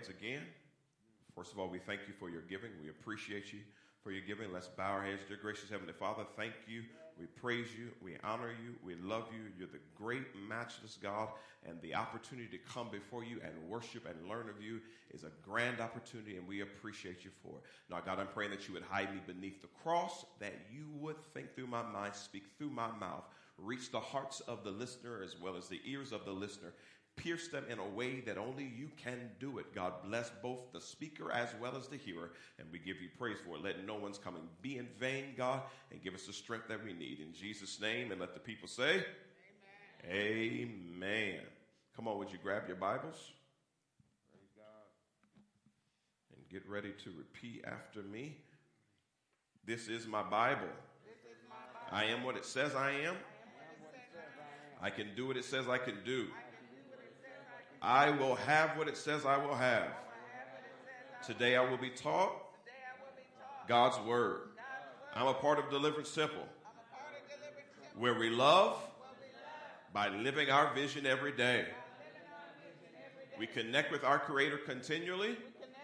heads again. First of all, we thank you for your giving. We appreciate you for your giving. Let's bow our heads. Dear gracious Heavenly Father, thank you. We praise you. We honor you. We love you. You're the great, matchless God, and the opportunity to come before you and worship and learn of you is a grand opportunity, and we appreciate you for it. Now, God, I'm praying that you would hide me beneath the cross, that you would think through my mind, speak through my mouth, reach the hearts of the listener as well as the ears of the listener. Pierce them in a way that only you can do it. God, bless both the speaker as well as the hearer, and we give you praise for it. Let no one's coming be in vain, God, and give us the strength that we need. In Jesus' name, and let the people say, Amen. Amen. Come on, would you grab your Bibles? Praise God. And get ready to repeat after me. This is my Bible. I am what it says I am. I can do what it says I can do. I will have what it says I will have. Today I will be taught God's Word. I'm a part of Deliverance Temple, where we love by living our vision every day. We connect with our Creator continually.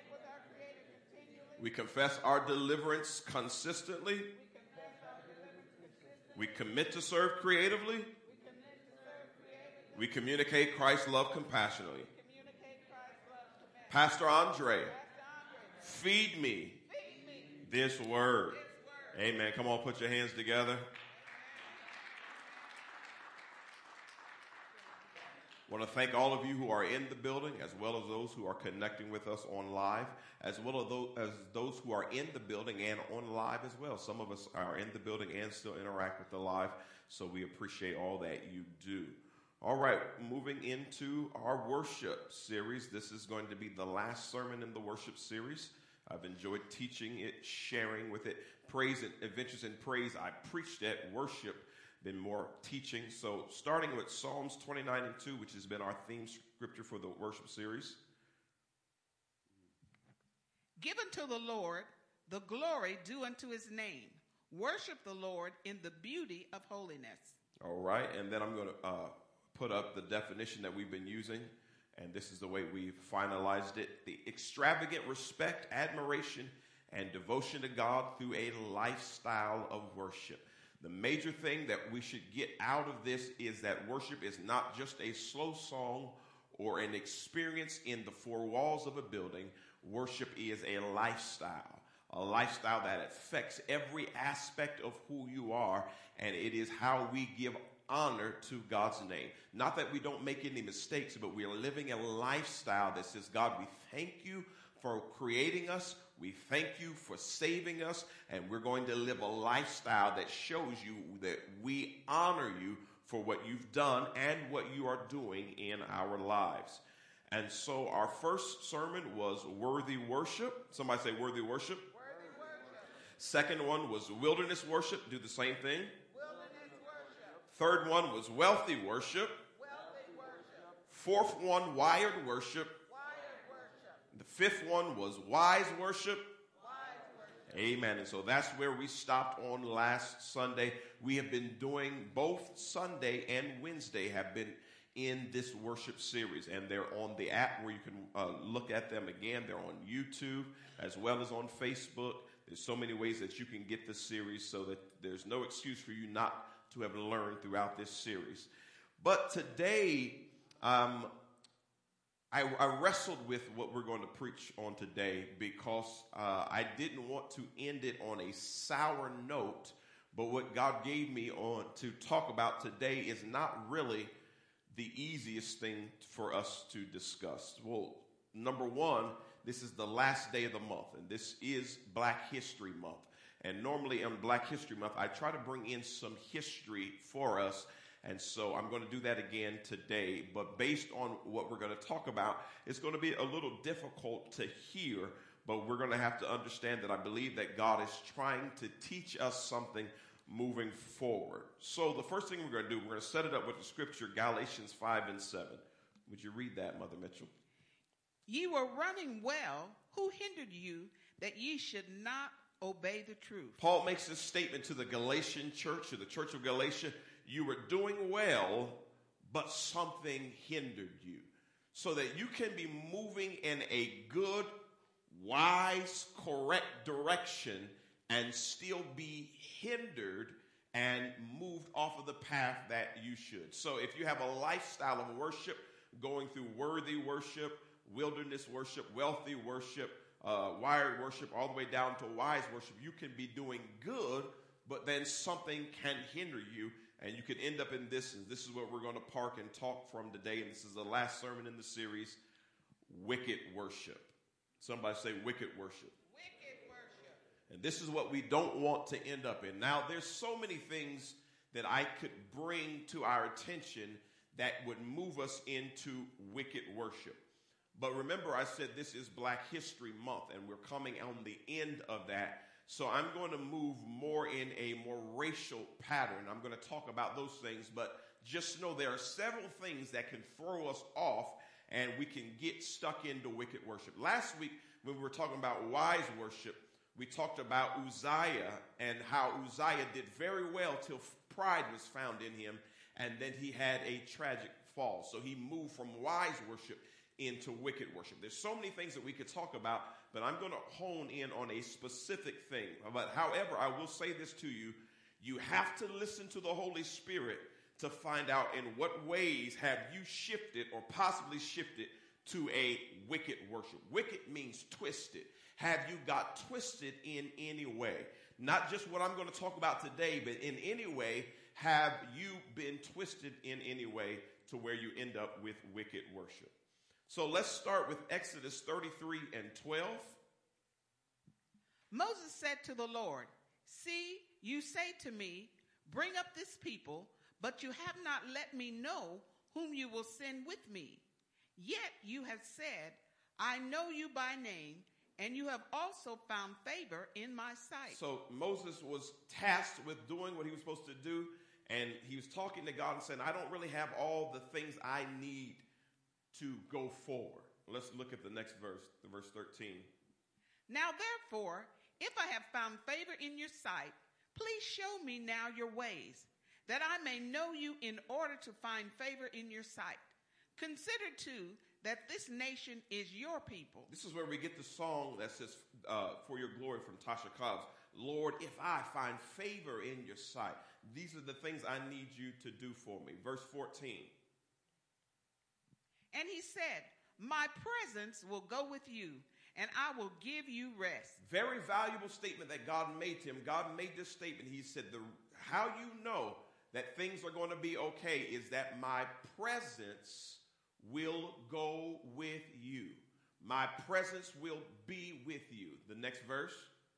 We confess our deliverance consistently. We commit to serve creatively. We communicate Christ's love compassionately. Pastor Andre, feed me this word. Amen. Come on, put your hands together. I want to thank all of you who are in the building, as well as those who are connecting with us on live, as well as those who are in the building and on live as well. Some of us are in the building and still interact with the live, so we appreciate all that you do. All right, moving into our worship series. This is going to be the last sermon in the worship series. I've enjoyed teaching it, sharing with it. Praise and Adventures in Praise, I preached at worship, been more teaching. So starting with Psalms 29 and 2, which has been our theme scripture for the worship series. Give unto the Lord the glory due unto his name. Worship the Lord in the beauty of holiness. All right, and then I'm going to put up the definition that we've been using, and this is the way we've finalized it. The extravagant respect, admiration, and devotion to God through a lifestyle of worship. The major thing that we should get out of this is that worship is not just a slow song or an experience in the four walls of a building. Worship is a lifestyle that affects every aspect of who you are, and it is how we give honor to God's name. Not that we don't make any mistakes, but we are living a lifestyle that says, God, we thank you for creating us. We thank you for saving us, and we're going to live a lifestyle that shows you that we honor you for what you've done and what you are doing in our lives. And so our first sermon was Worthy Worship. Somebody say Worthy Worship. Worthy worship. Second one was Wilderness Worship. Do the same thing. Third one was Wealthy Worship. Fourth one, Wired Worship. The fifth one was Wise Worship. Amen. And so that's where we stopped on last Sunday. We have been doing both Sunday and Wednesday have been in this worship series, and they're on the app where you can look at them again. They're on YouTube as well as on Facebook. There's so many ways that you can get this series, so that there's no excuse for you not to have learned throughout this series. But today, I wrestled with what we're going to preach on today, because I didn't want to end it on a sour note. But what God gave me on to talk about today is not really the easiest thing for us to discuss. Well, number one, this is the last day of the month, and this is Black History Month. And normally in Black History Month, I try to bring in some history for us. And so I'm going to do that again today. But based on what we're going to talk about, it's going to be a little difficult to hear. But we're going to have to understand that I believe that God is trying to teach us something moving forward. So the first thing we're going to do, we're going to set it up with the scripture, Galatians 5 and 7. Would you read that, Mother Mitchell? Ye were running well. Who hindered you that ye should not obey the truth? Paul makes this statement to the Galatian church, to the church of Galatia. You were doing well, but something hindered you. so that you can be moving in a good, wise, correct direction and still be hindered and moved off of the path that you should. So if you have a lifestyle of worship, going through worthy worship, wilderness worship, wealthy worship, wired worship, all the way down to wise worship, you can be doing good, but then something can hinder you, and you can end up in this, and this is what we're going to park and talk from today, and this is the last sermon in the series, wicked worship. Somebody say wicked worship. Wicked worship. And this is what we don't want to end up in. Now, there's so many things that I could bring to our attention that would move us into wicked worship. But remember, I said this is Black History Month, and we're coming on the end of that. So I'm going to move more in a more racial pattern. I'm going to talk about those things, but just know there are several things that can throw us off, and we can get stuck into wicked worship. Last week, when we were talking about wise worship, we talked about Uzziah and how Uzziah did very well till pride was found in him, and then he had a tragic fall. So he moved from wise worship into wicked worship. There's so many things that we could talk about, but I'm going to hone in on a specific thing. But however, I will say this to you. You have to listen to the Holy Spirit to find out in what ways have you shifted or possibly shifted to a wicked worship. Wicked means twisted. Have you got twisted in any way? Not just what I'm going to talk about today, but in any way, have you been twisted in any way to where you end up with wicked worship? So let's start with Exodus 33 and 12. Moses said to the Lord, "See, you say to me, bring up this people, but you have not let me know whom you will send with me. Yet you have said, I know you by name, and you have also found favor in my sight." So Moses was tasked with doing what he was supposed to do, and he was talking to God and saying, I don't really have all the things I need to go forward. Let's look at the next verse, the verse 13. "Now therefore, if I have found favor in your sight, please show me now your ways, that I may know you in order to find favor in your sight. Consider too that this nation is your people." This is where we get the song that says, For Your Glory from Tasha Cobbs. Lord, if I find favor in your sight, these are the things I need you to do for me. Verse 14. "And he said, my presence will go with you, and I will give you rest." Very valuable statement that God made to him. God made this statement. He said, how you know that things are going to be okay is that my presence will go with you. My presence will be with you. The next verse.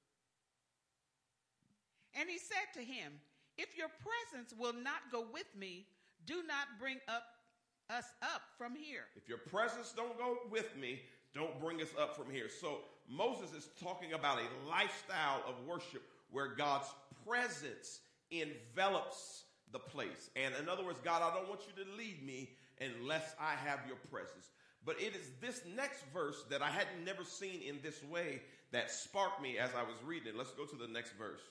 "And he said to him, if your presence will not go with me, do not bring us up from here." If your presence don't go with me, don't bring us up from here. So Moses is talking about a lifestyle of worship where God's presence envelops the place. And in other words, God, I don't want you to lead me unless I have your presence. But it is this next verse that I had never seen in this way that sparked me as I was reading it. Let's go to the next verse.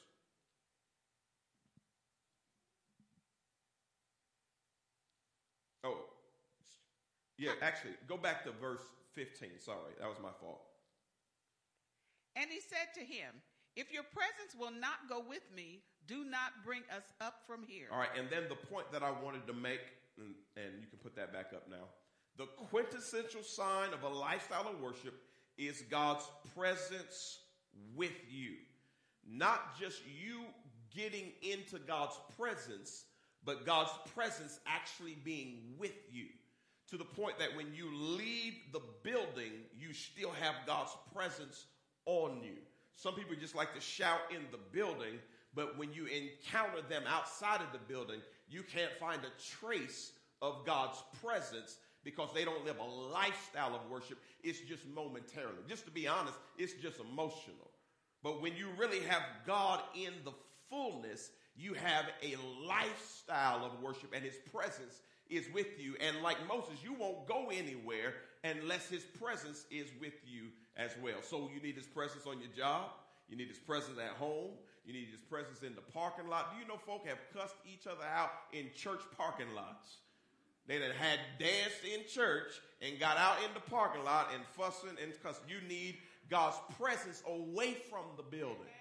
Oh, yeah, actually, go back to verse 15. Sorry, that was my fault. "And he said to him, if your presence will not go with me, do not bring us up from here." All right, and then the point that I wanted to make, and you can put that back up now. The quintessential sign of a lifestyle of worship is God's presence with you. Not just you getting into God's presence, but God's presence actually being with you. To the point that when you leave the building, you still have God's presence on you. Some people just like to shout in the building, but when you encounter them outside of the building, you can't find a trace of God's presence because they don't live a lifestyle of worship. It's just momentarily. Just to be honest, it's just emotional. But when you really have God in the fullness, you have a lifestyle of worship, and his presence is with you. And like Moses, you won't go anywhere unless his presence is with you as well. So you need his presence on your job. You need his presence at home. You need his presence in the parking lot. Do you know folk have cussed each other out in church parking lots? They done had danced in church and got out in the parking lot and fussing and cussing. You need God's presence away from the building.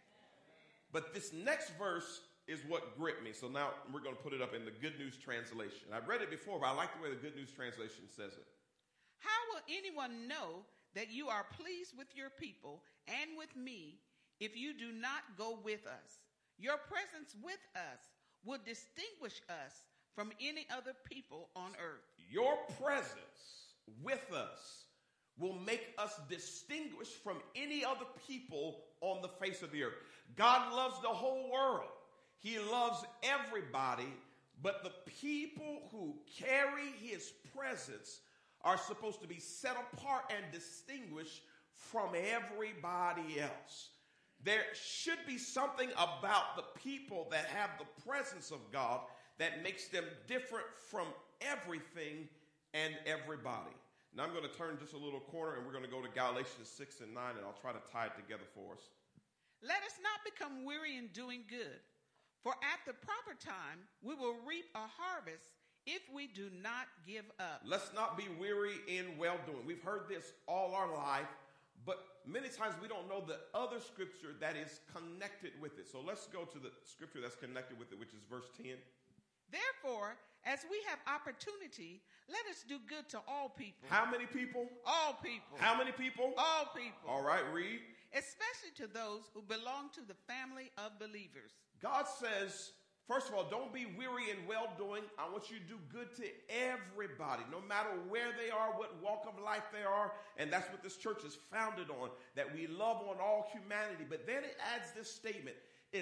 But this next verse is what gripped me. So now we're going to put it up in the Good News Translation. I've read it before, but I like the way the Good News Translation says it. How will anyone know that you are pleased with your people and with me if you do not go with us? Your presence with us will distinguish us from any other people on earth. Your presence with us will make us distinguished from any other people on the face of the earth. God loves the whole world. He loves everybody, but the people who carry his presence are supposed to be set apart and distinguished from everybody else. There should be something about the people that have the presence of God that makes them different from everything and everybody. Now I'm going to turn just a little corner and we're going to go to Galatians 6 and 9 and I'll try to tie it together for us. Let us not become weary in doing good, for at the proper time we will reap a harvest if we do not give up. Let's not be weary in well-doing. We've heard this all our life, but many times we don't know the other scripture that is connected with it. So let's go to the scripture that's connected with it, which is verse 10. Therefore, as we have opportunity, let us do good to all people. How many people? All people. How many people? All people. All right, read. Especially to those who belong to the family of believers. God says, first of all, don't be weary in well-doing. I want you to do good to everybody, no matter where they are, what walk of life they are. And that's what this church is founded on, that we love on all humanity. But then it adds this statement,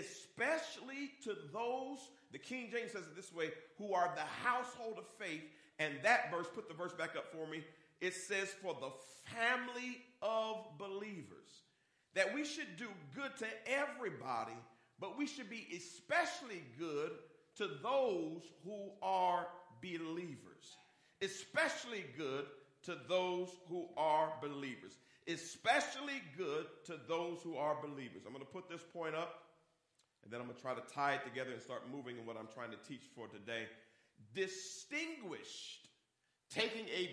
especially to those, the King James says it this way, who are the household of faith. And that verse, put the verse back up for me. It says for the family of believers. That we should do good to everybody, but we should be especially good to those who are believers. Especially good to those who are believers. Especially good to those who are believers. I'm going to put this point up, and then I'm going to try to tie it together and start moving in what I'm trying to teach for today. Distinguished, taking a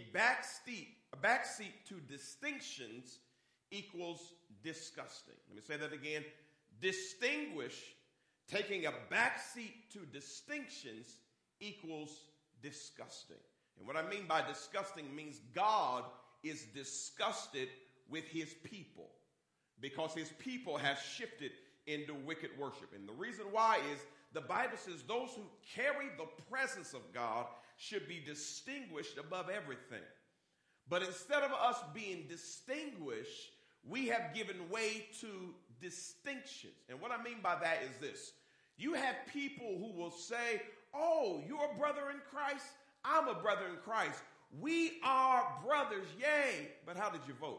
backseat to distinctions equals disgusting. Let me say that again. Distinguish, taking a backseat to distinctions equals disgusting. And what I mean by disgusting means God is disgusted with his people because his people have shifted into wicked worship. And the reason why is the Bible says those who carry the presence of God should be distinguished above everything. But instead of us being distinguished, we have given way to distinctions. And what I mean by that is this. You have people who will say, oh, you're a brother in Christ. I'm a brother in Christ. We are brothers, yay. But how did you vote?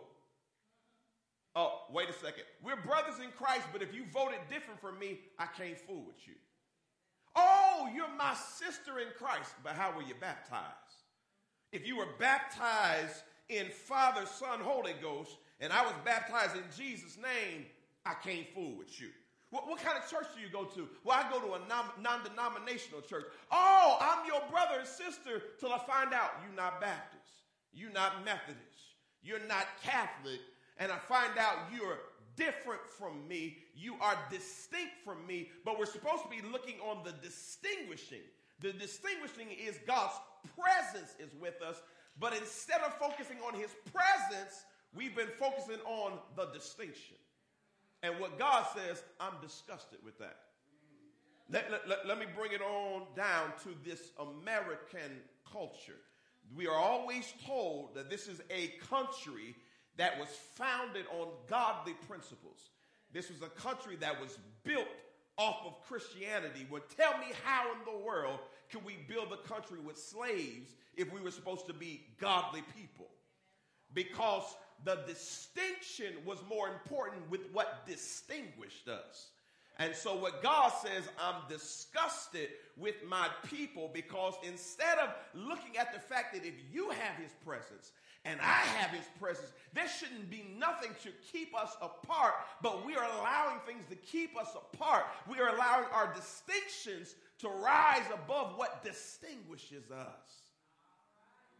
Oh, wait a second. We're brothers in Christ, but if you voted different from me, I can't fool with you. Oh, you're my sister in Christ, but how were you baptized? If you were baptized in Father, Son, Holy Ghost, and I was baptized in Jesus' name, I can't fool with you. What kind of church do you go to? Well, I go to a non-denominational church. Oh, I'm your brother and sister till I find out you're not Baptist, you're not Methodist, you're not Catholic, and I find out you're different from me, you are distinct from me, but we're supposed to be looking on the distinguishing. The distinguishing is God's presence is with us, but instead of focusing on his presence, we've been focusing on the distinction. And what God says, I'm disgusted with that. Let me bring it on down to this American culture. We are always told that this is a country that was founded on godly principles. This was a country that was built off of Christianity. Well, tell me how in the world can we build a country with slaves if we were supposed to be godly people? Because the distinction was more important with what distinguished us. And so what God says, I'm disgusted with my people because instead of looking at the fact that if you have his presence and I have his presence, there shouldn't be nothing to keep us apart, but we are allowing things to keep us apart. We are allowing our distinctions to rise above what distinguishes us.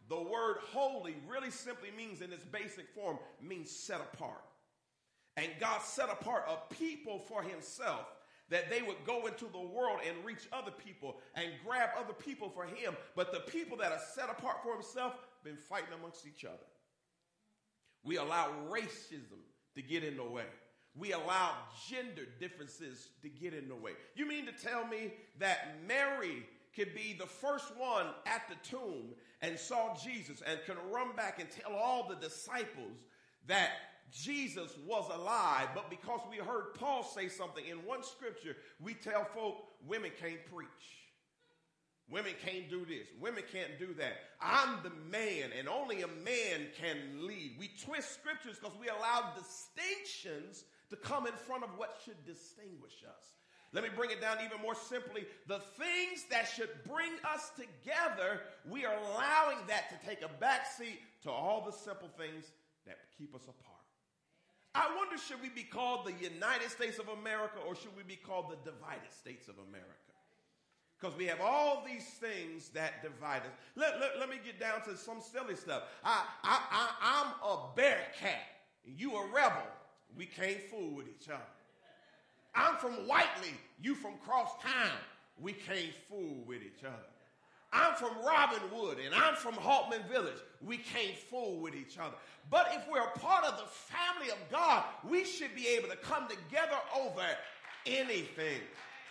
The word holy really simply means, in its basic form, means set apart. And God set apart a people for himself, that they would go into the world and reach other people and grab other people for him. But the people that are set apart for himself been fighting amongst each other. We allow racism to get in the way. We allow gender differences to get in the way. You mean to tell me that Mary could be the first one at the tomb and saw Jesus and can run back and tell all the disciples that Jesus was alive, but because we heard Paul say something in one scripture, we tell folk women can't preach. Women can't do this. Women can't do that. I'm the man, and only a man can lead. We twist scriptures because we allow distinctions to come in front of what should distinguish us. Let me bring it down even more simply. The things that should bring us together, we are allowing that to take a backseat to all the simple things that keep us apart. I wonder, should we be called the United States of America, or should we be called the divided states of America? Because we have all these things that divide us. Let me get down to some silly stuff. I'm a Bearcat, and you a rebel. We can't fool with each other. I'm from Whiteley, you from Crosstown. We can't fool with each other. I'm from Robinwood, and I'm from Haltman Village. We can't fool with each other. But if we're a part of the family of God, we should be able to come together over anything.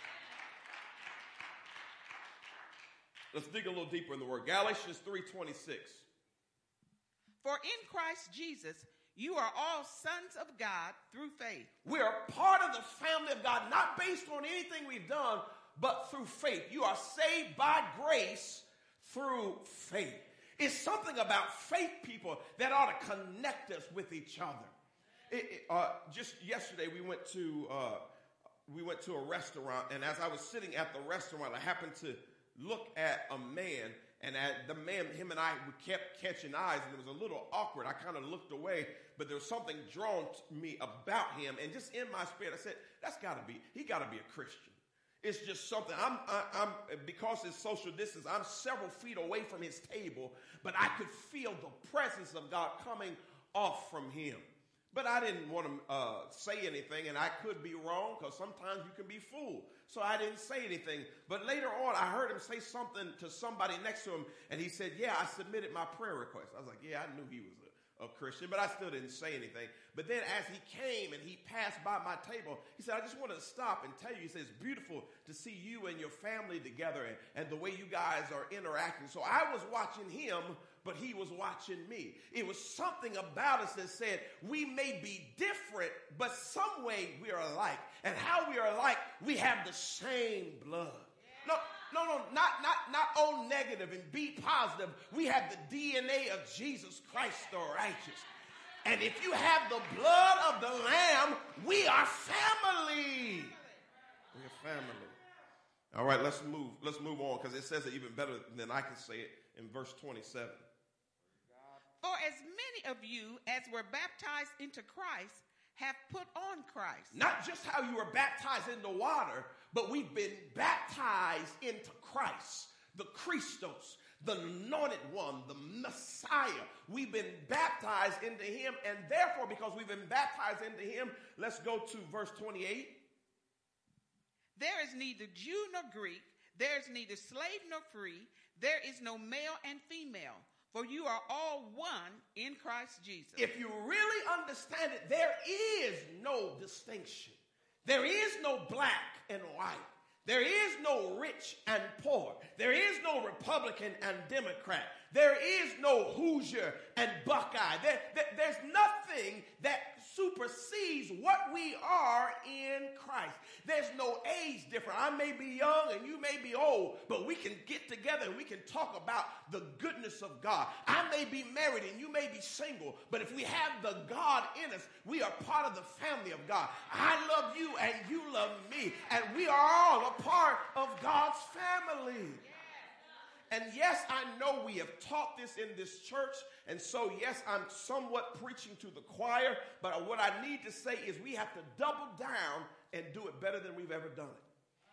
Let's dig a little deeper in the word. Galatians 3:26. For in Christ Jesus, you are all sons of God through faith. We are part of the family of God, not based on anything we've done, but through faith. You are saved by grace through faith. It's something about faith, people, that ought to connect us with each other. Just yesterday, we went to a restaurant, and as I was sitting at the restaurant, I happened to look at a man, and at the man, him and I, we kept catching eyes, and it was a little awkward. I kind of looked away, but there was something drawn to me about him, and just in my spirit, I said, he got to be a Christian. It's just something. I'm because it's social distance, I'm several feet away from his table, but I could feel the presence of God coming off from him. But I didn't want to say anything, and I could be wrong because sometimes you can be fooled. So I didn't say anything. But later on, I heard him say something to somebody next to him, and he said, yeah, I submitted my prayer request. I was like, yeah, I knew he was a Christian, but I still didn't say anything. But then as he came and he passed by my table, he said, I just wanted to stop and tell you, he said, it's beautiful to see you and your family together and the way you guys are interacting. So I was watching him, but he was watching me. It was something about us that said we may be different, but some way we are alike. And how we are alike, we have the same blood. No, not O negative and B positive. We have the DNA of Jesus Christ the righteous. And if you have the blood of the Lamb, we are family. We are family. All right, let's move on, because it says it even better than I can say it in verse 27. For as many of you as were baptized into Christ have put on Christ. Not just how you were baptized into water, but we've been baptized into Christ, the Christos, the anointed one, the Messiah. We've been baptized into him, and therefore, because we've been baptized into him, let's go to verse 28. There is neither Jew nor Greek, there is neither slave nor free, there is no male and female, for you are all one in Christ Jesus. If you really understand it, there is no distinction. There is no black and white. There is no rich and poor. There is no Republican and Democrat. There is no Hoosier and Buckeye. There's nothing that supersedes what we are in Christ. There's no age difference. I may be young and you may be old, but we can get together and we can talk about the goodness of God. I may be married and you may be single, but if we have the God in us, we are part of the family of God. I love you and you love me, and we are all a part of God's family. And yes, I know we have taught this in this church, and so yes, I'm somewhat preaching to the choir, but what I need to say is we have to double down and do it better than we've ever done it.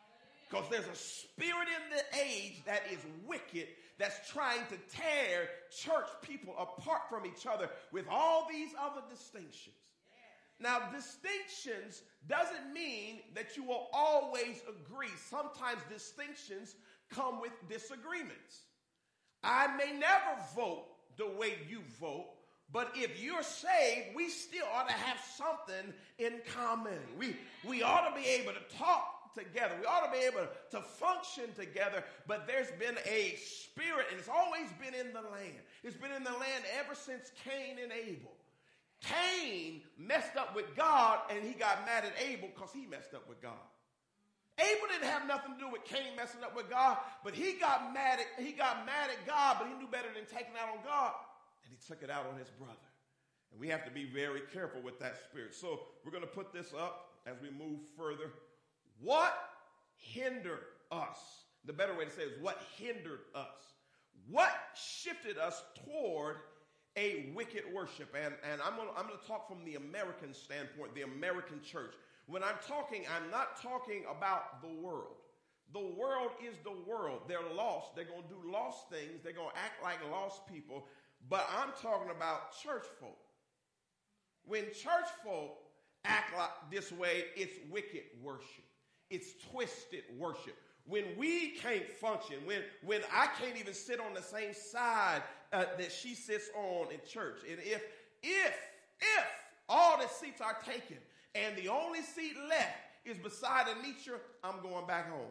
Because there's a spirit in the age that is wicked, that's trying to tear church people apart from each other with all these other distinctions. Now, distinctions doesn't mean that you will always agree. Sometimes distinctions come with disagreements. I may never vote the way you vote, but if you're saved, we still ought to have something in common. We ought to be able to talk together. We ought to be able to function together, but there's been a spirit, and it's always been in the land. It's been in the land ever since Cain and Abel. Cain messed up with God, and he got mad at Abel because he messed up with God. Abel didn't have nothing to do with Cain messing up with God, but he got mad at God, but he knew better than taking it out on God, and he took it out on his brother. And we have to be very careful with that spirit. So we're going to put this up as we move further. What hindered us? The better way to say it is what hindered us? What shifted us toward a wicked worship? And I'm going to talk from the American standpoint, the American church. When I'm talking, I'm not talking about the world. The world is the world. They're lost. They're going to do lost things. They're going to act like lost people. But I'm talking about church folk. When church folk act like this way, it's wicked worship. It's twisted worship. When we can't function, when I can't even sit on the same side that she sits on in church, and if all the seats are taken and the only seat left is beside Anitra, I'm going back home.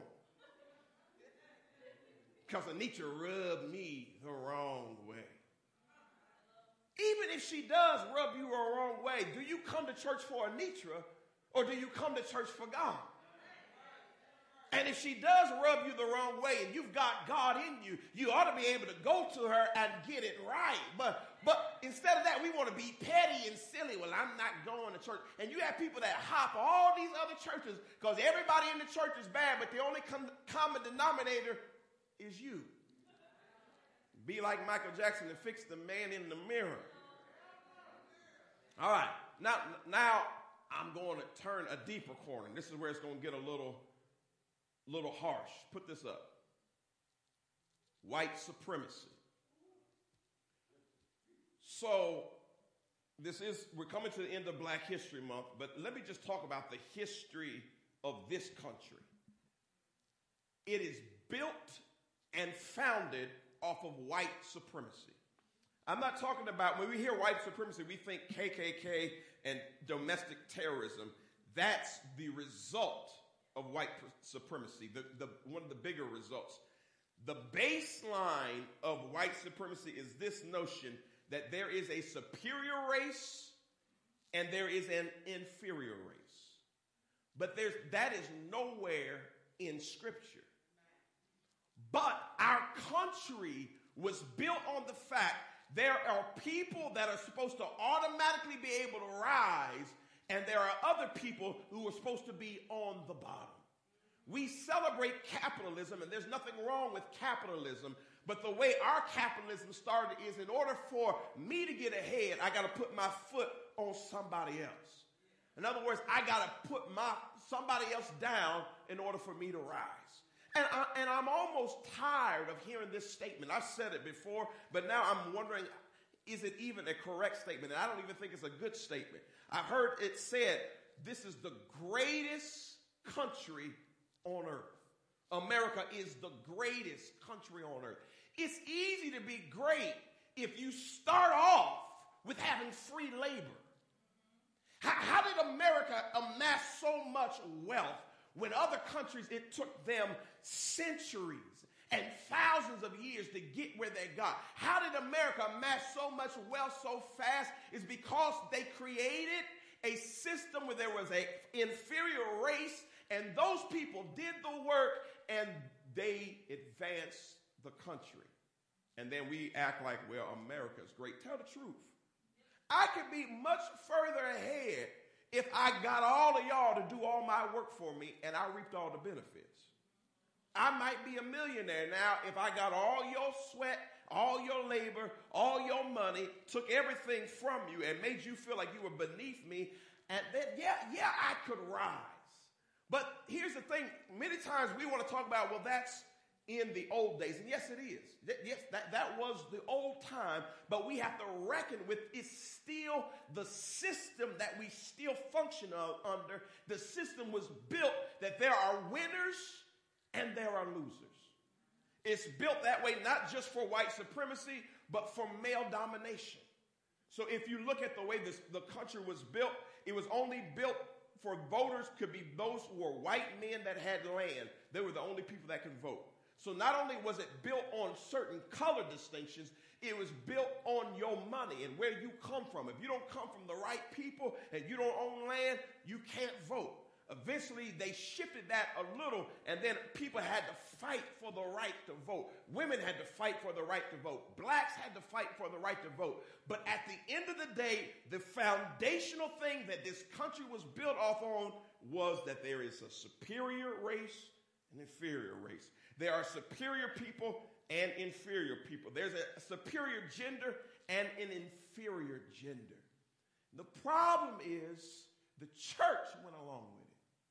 Because Anitra rubbed me the wrong way. Even if she does rub you the wrong way, do you come to church for Anitra or do you come to church for God? And if she does rub you the wrong way and you've got God in you, you ought to be able to go to her and get it right. But instead of that, we want to be petty and silly. Well, I'm not going to church. And you have people that hop all these other churches because everybody in the church is bad, but the only common denominator is you. Be like Michael Jackson and fix the man in the mirror. All right. Now I'm going to turn a deeper corner. This is where it's going to get a little harsh. Put this up. White supremacy. So we're coming to the end of Black History Month, but let me just talk about the history of this country. It is built and founded off of white supremacy. I'm not talking about, when we hear white supremacy, we think KKK and domestic terrorism. That's the result of white supremacy, one of the bigger results. The baseline of white supremacy is this notion that there is a superior race and there is an inferior race. But that is nowhere in Scripture. But our country was built on the fact there are people that are supposed to automatically be able to rise, and there are other people who are supposed to be on the bottom. We celebrate capitalism, and there's nothing wrong with capitalism, but the way our capitalism started is in order for me to get ahead, I got to put my foot on somebody else. In other words, I got to put somebody else down in order for me to rise. And I'm almost tired of hearing this statement. I've said it before, but now I'm wondering, is it even a correct statement? And I don't even think it's a good statement. I've heard it said, this is the greatest country on earth. America is the greatest country on earth. It's easy to be great if you start off with having free labor. How did America amass so much wealth when other countries, it took them centuries and thousands of years to get where they got? How did America amass so much wealth so fast? It's because they created a system where there was an inferior race, and those people did the work, and they advanced the country. And then we act like, well, America's great. Tell the truth. I could be much further ahead if I got all of y'all to do all my work for me and I reaped all the benefits. I might be a millionaire now if I got all your sweat, all your labor, all your money, took everything from you and made you feel like you were beneath me. And then, yeah, I could rise. But here's the thing. Many times we want to talk about, well, that's in the old days. And yes, it is. Yes, that was the old time. But we have to reckon with it's still the system that we still function under. The system was built that there are winners and there are losers. It's built that way not just for white supremacy, but for male domination. So if you look at the way the country was built, it was only built for voters could be those who were white men that had land. They were the only people that could vote. So not only was it built on certain color distinctions, it was built on your money and where you come from. If you don't come from the right people and you don't own land, you can't vote. Eventually, they shifted that a little, and then people had to fight for the right to vote. Women had to fight for the right to vote. Blacks had to fight for the right to vote. But at the end of the day, the foundational thing that this country was built off on was that there is a superior race and inferior race. There are superior people and inferior people. There's a superior gender and an inferior gender. The problem is the church went along with it.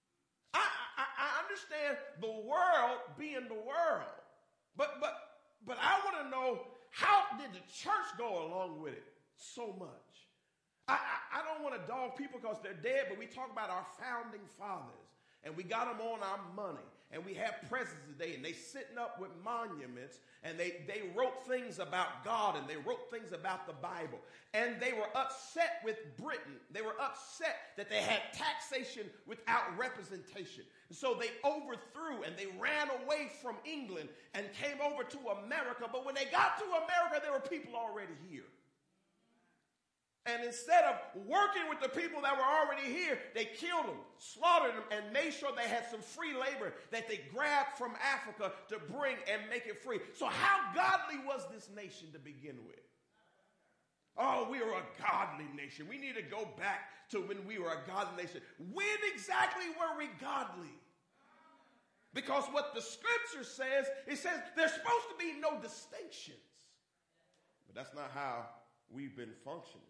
I understand the world being the world, but I want to know, how did the church go along with it so much? I don't want to dog people because they're dead, but we talk about our founding fathers, and we got them on our money, and we have presidents today, and they sitting up with monuments, and they wrote things about God, and they wrote things about the Bible, and they were upset with Britain. They were upset that they had taxation without representation. And so they overthrew, and they ran away from England and came over to America, but when they got to America, there were people already here. And instead of working with the people that were already here, they killed them, slaughtered them, and made sure they had some free labor that they grabbed from Africa to bring and make it free. So how godly was this nation to begin with? Oh, we were a godly nation. We need to go back to when we were a godly nation. When exactly were we godly? Because what the scripture says, it says there's supposed to be no distinctions. But that's not how we've been functioning.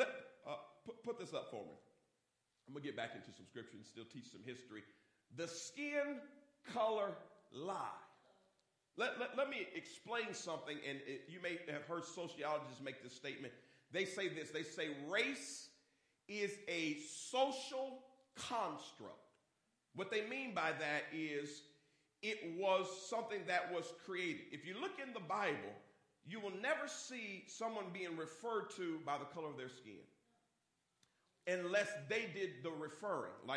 Put this up for me. I'm going to get back into some scripture and still teach some history. The skin color lie. Let me explain something, and you may have heard sociologists make this statement. They say this. They say race is a social construct. What they mean by that is it was something that was created. If you look in the Bible, you will never see someone being referred to by the color of their skin unless they did the referring. Like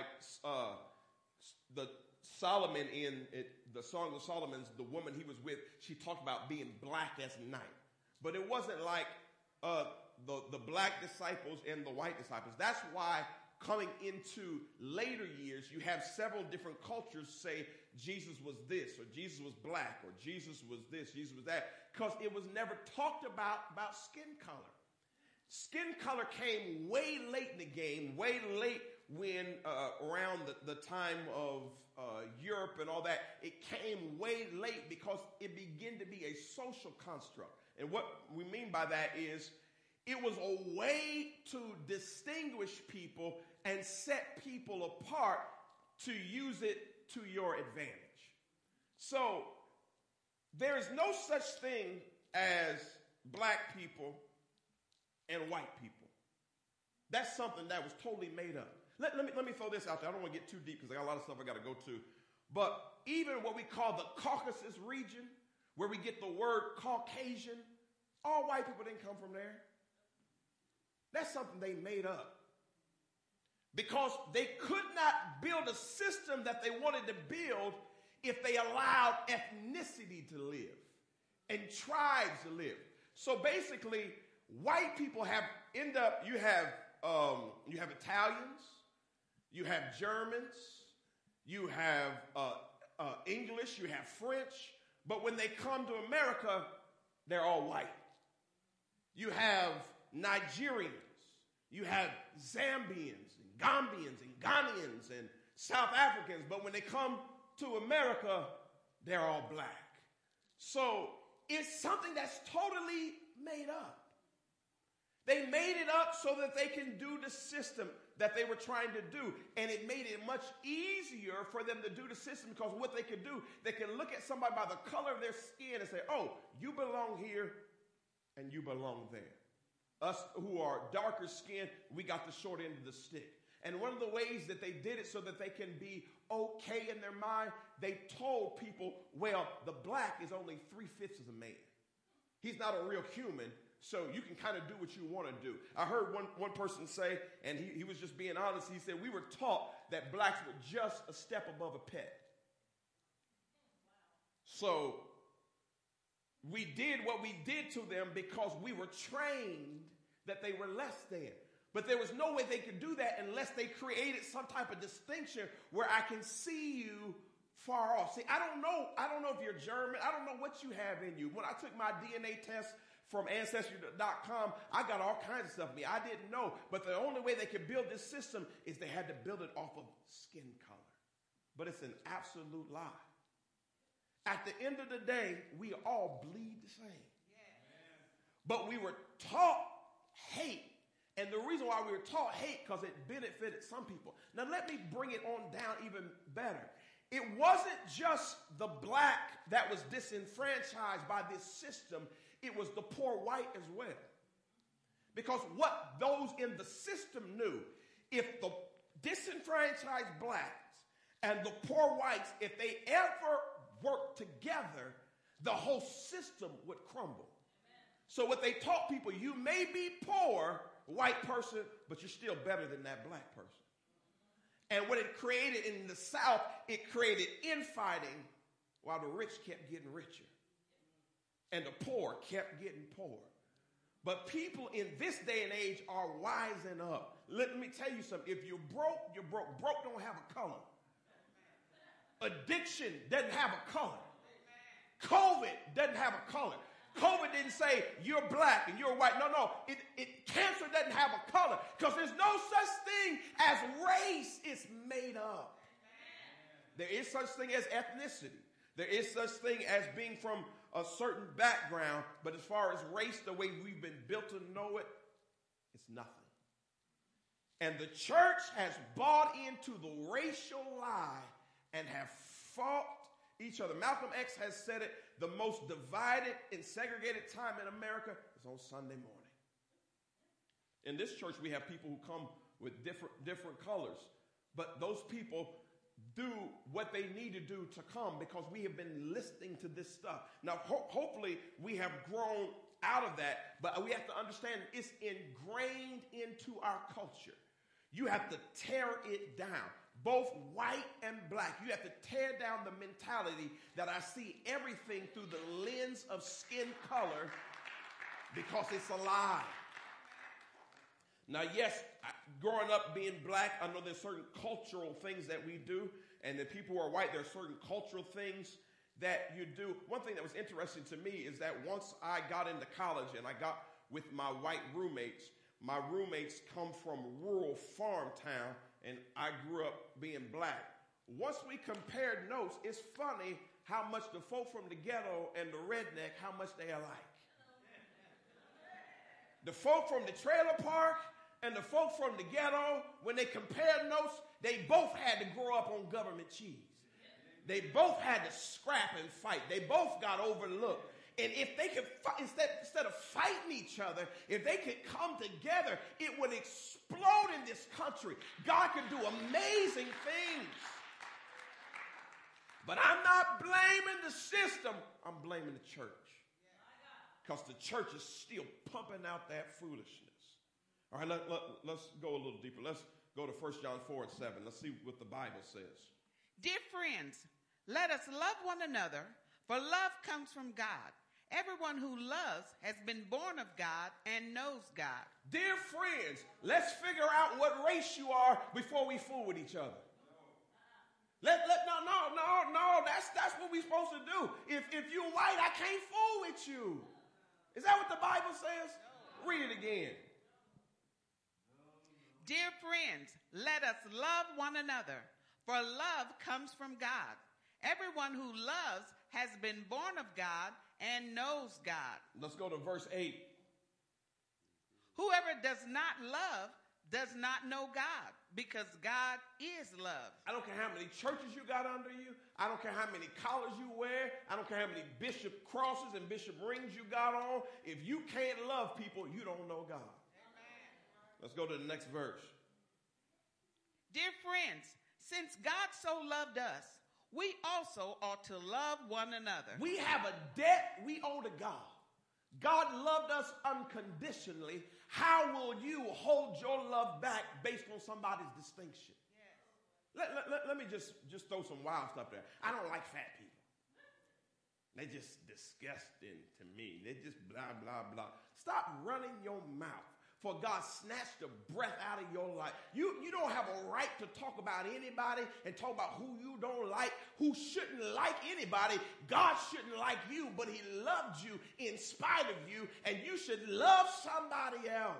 the Solomon in the Song of Solomon's, the woman he was with, she talked about being black as night. But it wasn't like the black disciples and the white disciples. That's why coming into later years, you have several different cultures say Jesus was this, or Jesus was black, or Jesus was this, Jesus was that, because it was never talked about skin color. Skin color came way late in the game, way late when around the time of Europe and all that. It came way late because it began to be a social construct. And what we mean by that is it was a way to distinguish people and set people apart to use it to your advantage. So there is no such thing as black people and white people. That's something that was totally made up. Let me throw this out there. I don't want to get too deep because I got a lot of stuff I got to go to. But even what we call the Caucasus region, where we get the word Caucasian, all white people didn't come from there. That's something they made up. Because they could not build a system that they wanted to build if they allowed ethnicity to live and tribes to live. So basically, white people you have Italians, you have Germans, you have English, you have French, but when they come to America, they're all white. You have Nigerians, you have Zambians, and Gambians, and Ghanaians, and South Africans, but when they come to America, they're all black. So it's something that's totally made up. They made it up so that they can do the system that they were trying to do. And it made it much easier for them to do the system because what they could do, they can look at somebody by the color of their skin and say, oh, you belong here and you belong there. Us who are darker skinned, we got the short end of the stick. And one of the ways that they did it so that they can be okay in their mind, they told people, well, the black is only 3/5 of a man. He's not a real human. So you can kind of do what you want to do. I heard one person say, and he was just being honest, he said, we were taught that blacks were just a step above a pet. So we did what we did to them because we were trained that they were less than. But there was no way they could do that unless they created some type of distinction where I can see you far off. See, I don't know if you're German. I don't know what you have in you. When I took my DNA test from Ancestry.com, I got all kinds of stuff in me. I didn't know. But the only way they could build this system is they had to build it off of skin color. But it's an absolute lie. At the end of the day, we all bleed the same. But we were taught hate. And the reason why we were taught hate, because it benefited some people. Now let me bring it on down even better. It wasn't just the black that was disenfranchised by this system. It was the poor white as well. Because what those in the system knew, if the disenfranchised blacks and the poor whites, if they ever worked together, the whole system would crumble. So what they taught people, you may be poor, white person, but you're still better than that black person. And what it created in the South, it created infighting while the rich kept getting richer. And the poor kept getting poor. But people in this day and age are wising up. Let me tell you something. If you're broke, you're broke. Broke don't have a color. Addiction doesn't have a color. COVID doesn't have a color. COVID didn't say you're black and you're white. No. Cancer doesn't have a color because there's no such thing as race. It's made up. There is such thing as ethnicity. There is such thing as being from a certain background. But as far as race, the way we've been built to know it, it's nothing. And the church has bought into the racial lie and have fought each other. Malcolm X has said it, the most divided and segregated time in America is on Sunday morning. In this church, we have people who come with different colors, but those people do what they need to do to come because we have been listening to this stuff. Now, hopefully, we have grown out of that, but we have to understand it's ingrained into our culture. You have to tear it down. Both white and black. You have to tear down the mentality that I see everything through the lens of skin color because it's a lie. Now, yes, growing up being black, I know there's certain cultural things that we do, and the people who are white, there are certain cultural things that you do. One thing that was interesting to me is that once I got into college and I got with my white roommates come from rural farm town, and I grew up being black. Once we compared notes, it's funny how much the folk from the ghetto and the redneck, how much they alike. The folk from the trailer park and the folk from the ghetto, when they compared notes, they both had to grow up on government cheese. They both had to scrap and fight. They both got overlooked. And if they could, instead of fighting each other, if they could come together, it would explode in this country. God can do amazing things. But I'm not blaming the system. I'm blaming the church. Because the church is still pumping out that foolishness. All right, let's go a little deeper. Let's go to 1 John 4:7. Let's see what the Bible says. Dear friends, let us love one another, for love comes from God. Everyone who loves has been born of God and knows God. Dear friends, let's figure out what race you are before we fool with each other. No, that's what we're supposed to do. If you're white, I can't fool with you. Is that what the Bible says? Read it again. Dear friends, let us love one another, for love comes from God. Everyone who loves has been born of God and knows God. Let's go to verse 8. Whoever does not love does not know God, because God is love. I don't care how many churches you got under you. I don't care how many collars you wear. I don't care how many bishop crosses and bishop rings you got on. If you can't love people, you don't know God. Amen. Let's go to the next verse. Dear friends, since God so loved us, we also ought to love one another. We have a debt we owe to God. God loved us unconditionally. How will you hold your love back based on somebody's distinction? Yes. Let me just throw some wild stuff there. I don't like fat people. They just disgusting to me. They just blah, blah, blah. Stop running your mouth. For God snatched the breath out of your life. You don't have a right to talk about anybody and talk about who you don't like, who shouldn't like anybody. God shouldn't like you, but he loved you in spite of you, and you should love somebody else.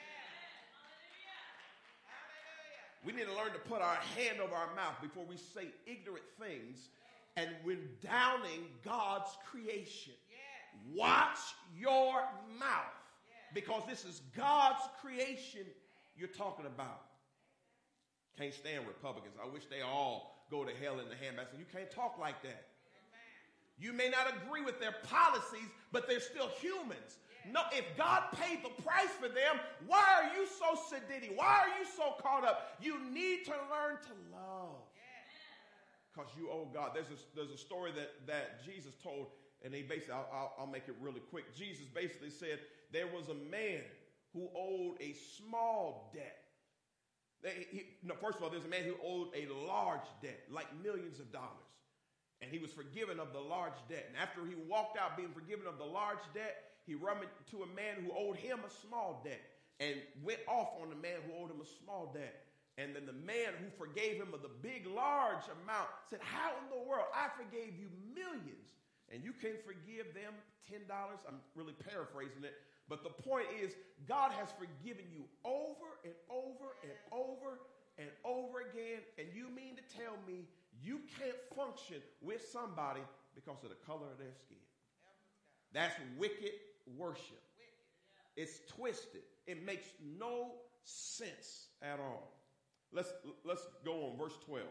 We need to learn to put our hand over our mouth before we say ignorant things and we're downing God's creation. Watch your mouth. Because this is God's creation you're talking about. Can't stand Republicans. I wish they all go to hell in the handbasket. You can't talk like that. You may not agree with their policies, but they're still humans. No, if God paid the price for them, why are you so sedity? Why are you so caught up? You need to learn to love. Because you owe God. There's a story that Jesus told, and he basically, I'll make it really quick. Jesus basically said there was a man who owed a small debt. First of all, there's a man who owed a large debt, like millions of dollars. And he was forgiven of the large debt. And after he walked out being forgiven of the large debt, he ran into a man who owed him a small debt and went off on the man who owed him a small debt. And then the man who forgave him of the big, large amount said, how in the world? I forgave you millions, and you can't forgive them $10? I'm really paraphrasing it. But the point is, God has forgiven you over and over and over and over again. And you mean to tell me you can't function with somebody because of the color of their skin? That's wicked worship. It's twisted. It makes no sense at all. Let's go on verse 12.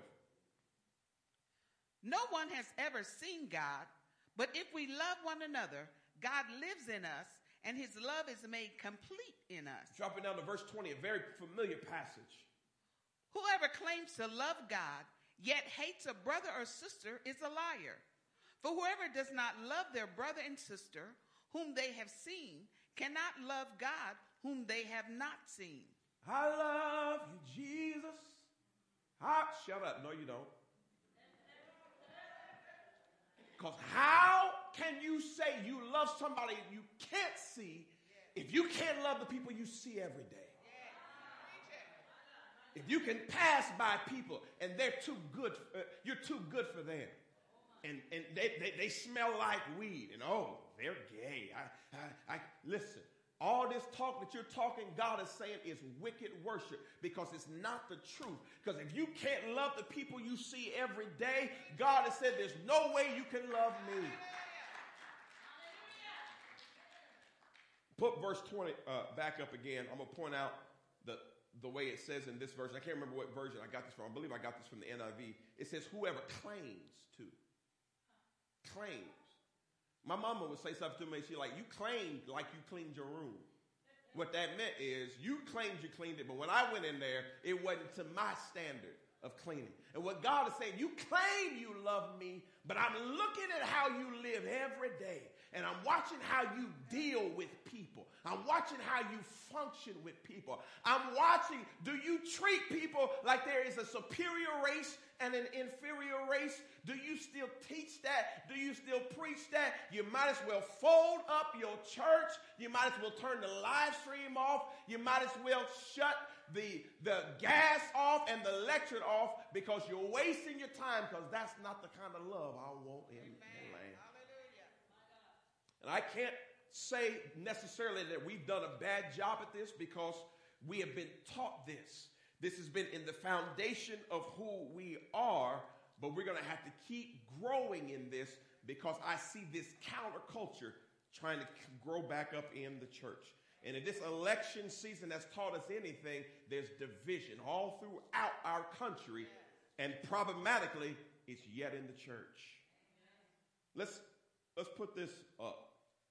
No one has ever seen God, but if we love one another, God lives in us, and his love is made complete in us. Dropping down to verse 20, a very familiar passage. Whoever claims to love God, yet hates a brother or sister, is a liar. For whoever does not love their brother and sister, whom they have seen, cannot love God, whom they have not seen. I love you, Jesus. Shut up. No, you don't. Because how can you say you love somebody you can't see if you can't love the people you see every day? If you can pass by people and they're too good, you're too good for them. And they smell like weed. And they're gay. Listen. All this talk that you're talking, God is saying, is wicked worship because it's not the truth. Because if you can't love the people you see every day, God has said there's no way you can love me. Put verse 20 back up again. I'm going to point out the way it says in this version. I can't remember what version I got this from. I believe I got this from the NIV. It says, whoever claims to. Claims. My mama would say something to me. She's like, you claimed like you cleaned your room. What that meant is you claimed you cleaned it, but when I went in there, it wasn't to my standard of cleaning. And what God is saying, you claim you love me, but I'm looking at how you live every day. And I'm watching how you deal with people. I'm watching how you function with people. I'm watching, do you treat people like there is a superior race and an inferior race? Do you still teach that? Do you still preach that? You might as well fold up your church. You might as well turn the live stream off. You might as well shut the gas off and the lecture off because you're wasting your time, because that's not the kind of love I want in the land. And I can't say necessarily that we've done a bad job at this because we have been taught this. This has been in the foundation of who we are, but we're going to have to keep growing in this because I see this counterculture trying to grow back up in the church. And in this election season that's taught us anything, there's division all throughout our country. And problematically, it's yet in the church. Let's put this up.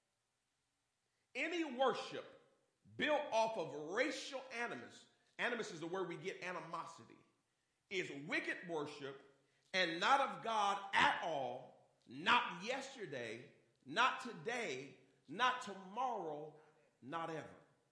Any worship built off of racial animus is the word we get animosity, is wicked worship and not of God at all, not yesterday, not today, not tomorrow, not ever.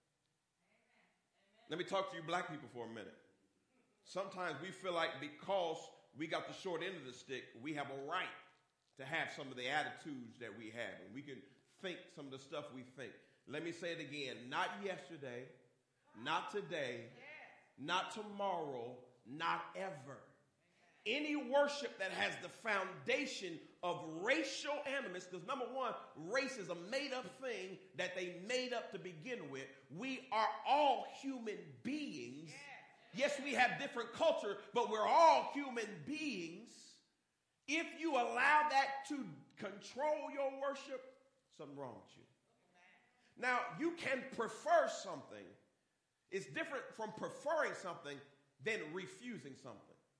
Let me talk to you black people for a minute. Sometimes we feel like because we got the short end of the stick, we have a right to have some of the attitudes that we have. And we can think some of the stuff we think. Let me say it again. Not yesterday, not today, not tomorrow, not ever. Any worship that has the foundation of racial animus, because number one, race is a made-up thing that they made up to begin with. We are all human beings. Yes, we have different culture, but we're all human beings. If you allow that to control your worship, something wrong with you. Now, you can prefer something. It's different from preferring something than refusing something.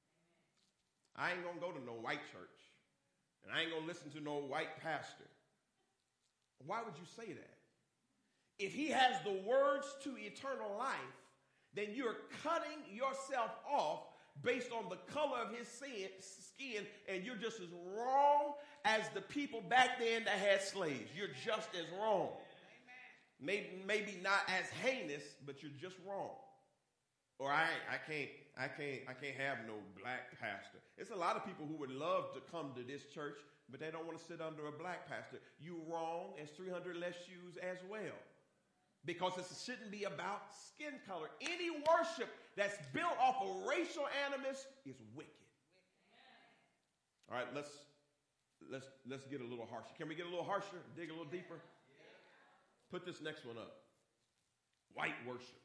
I ain't going to go to no white church, and I ain't going to listen to no white pastor. Why would you say that? If he has the words to eternal life, then you're cutting yourself off based on the color of his skin, and you're just as wrong as the people back then that had slaves. You're just as wrong. Maybe not as heinous, but you're just wrong. Or I can't have no black pastor. It's a lot of people who would love to come to this church, but they don't want to sit under a black pastor. You wrong as 300 less shoes as well. Because it shouldn't be about skin color. Any worship that's built off of racial animus is wicked. All right, let's get a little harsher. Can we get a little harsher? Dig a little deeper? Put this next one up. White worship.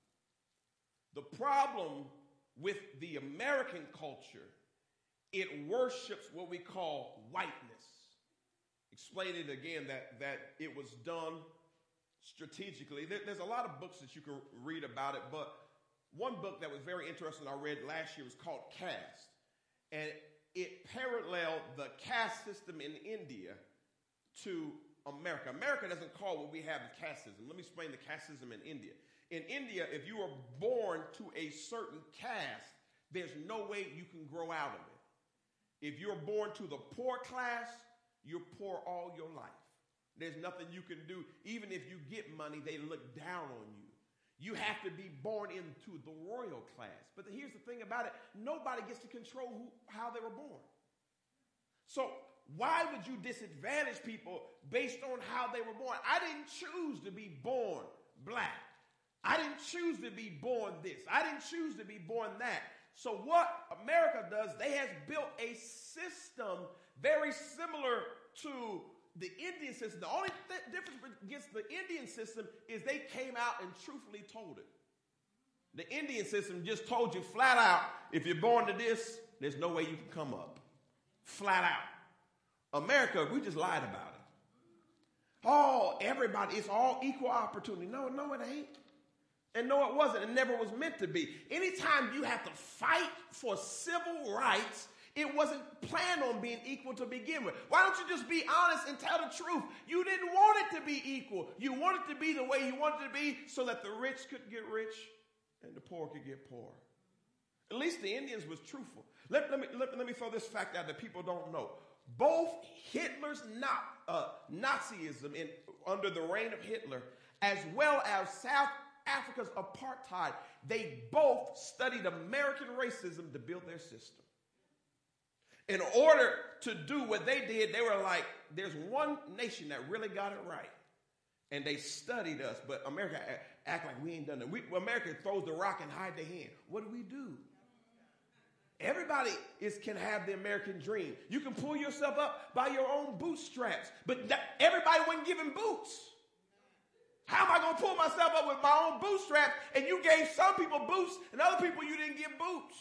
The problem with the American culture, it worships what we call whiteness. Explain it again that it was done strategically. There's a lot of books that you can read about it, but one book that was very interesting I read last year was called Caste. And it paralleled the caste system in India to America. America doesn't call what we have as casteism. Let me explain the casteism in India. In India, if you are born to a certain caste, there's no way you can grow out of it. If you're born to the poor class, you're poor all your life. There's nothing you can do. Even if you get money, they look down on you. You have to be born into the royal class. But here's the thing about it. Nobody gets to control how they were born. So why would you disadvantage people based on how they were born? I didn't choose to be born black. I didn't choose to be born this. I didn't choose to be born that. So what America does, they have built a system very similar to the Indian system. The only difference against the Indian system is they came out and truthfully told it. The Indian system just told you flat out, if you're born to this, there's no way you can come up. Flat out. America, we just lied about it. Oh, everybody, it's all equal opportunity. No, it ain't. And no, it wasn't. It never was meant to be. Anytime you have to fight for civil rights, it wasn't planned on being equal to begin with. Why don't you just be honest and tell the truth? You didn't want it to be equal. You wanted it to be the way you wanted it to be so that the rich could get rich and the poor could get poor. At least the Indians was truthful. Let me throw this fact out that people don't know. Both Hitler's Nazism under the reign of Hitler, as well as South Africa's apartheid, they both studied American racism to build their system. In order to do what they did, they were like, there's one nation that really got it right. And they studied us, but America act like we ain't done it. America throws the rock and hide their hand. What do? Everybody can have the American dream. You can pull yourself up by your own bootstraps, but everybody wasn't given boots. How am I going to pull myself up with my own bootstraps? And you gave some people boots and other people you didn't give boots.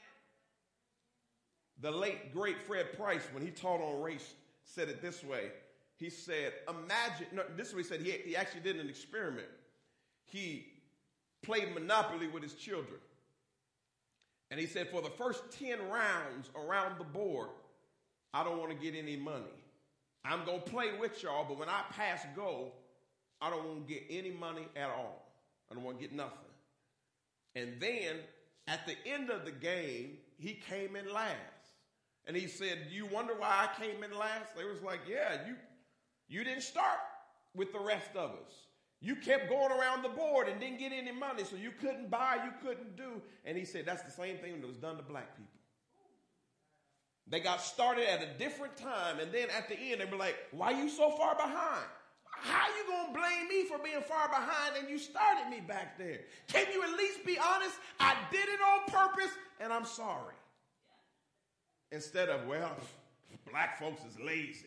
The late, great Fred Price, when he taught on race, said it this way. He said, this is what he said. He actually did an experiment. he played Monopoly with his children. And he said, for the first 10 rounds around the board, I don't want to get any money. I'm going to play with y'all, but when I pass go, I don't want to get any money at all. I don't want to get nothing. And then at the end of the game, he came in last. And he said, you wonder why I came in last? They was like, yeah, you didn't start with the rest of us. You kept going around the board and didn't get any money, so you couldn't buy, you couldn't do. And he said that's the same thing that was done to black people. They got started at a different time, and then at the end, they were like, why you so far behind? How you going to blame me for being far behind and you started me back there? Can you at least be honest? I did it on purpose, and I'm sorry. Instead of, well, black folks is lazy.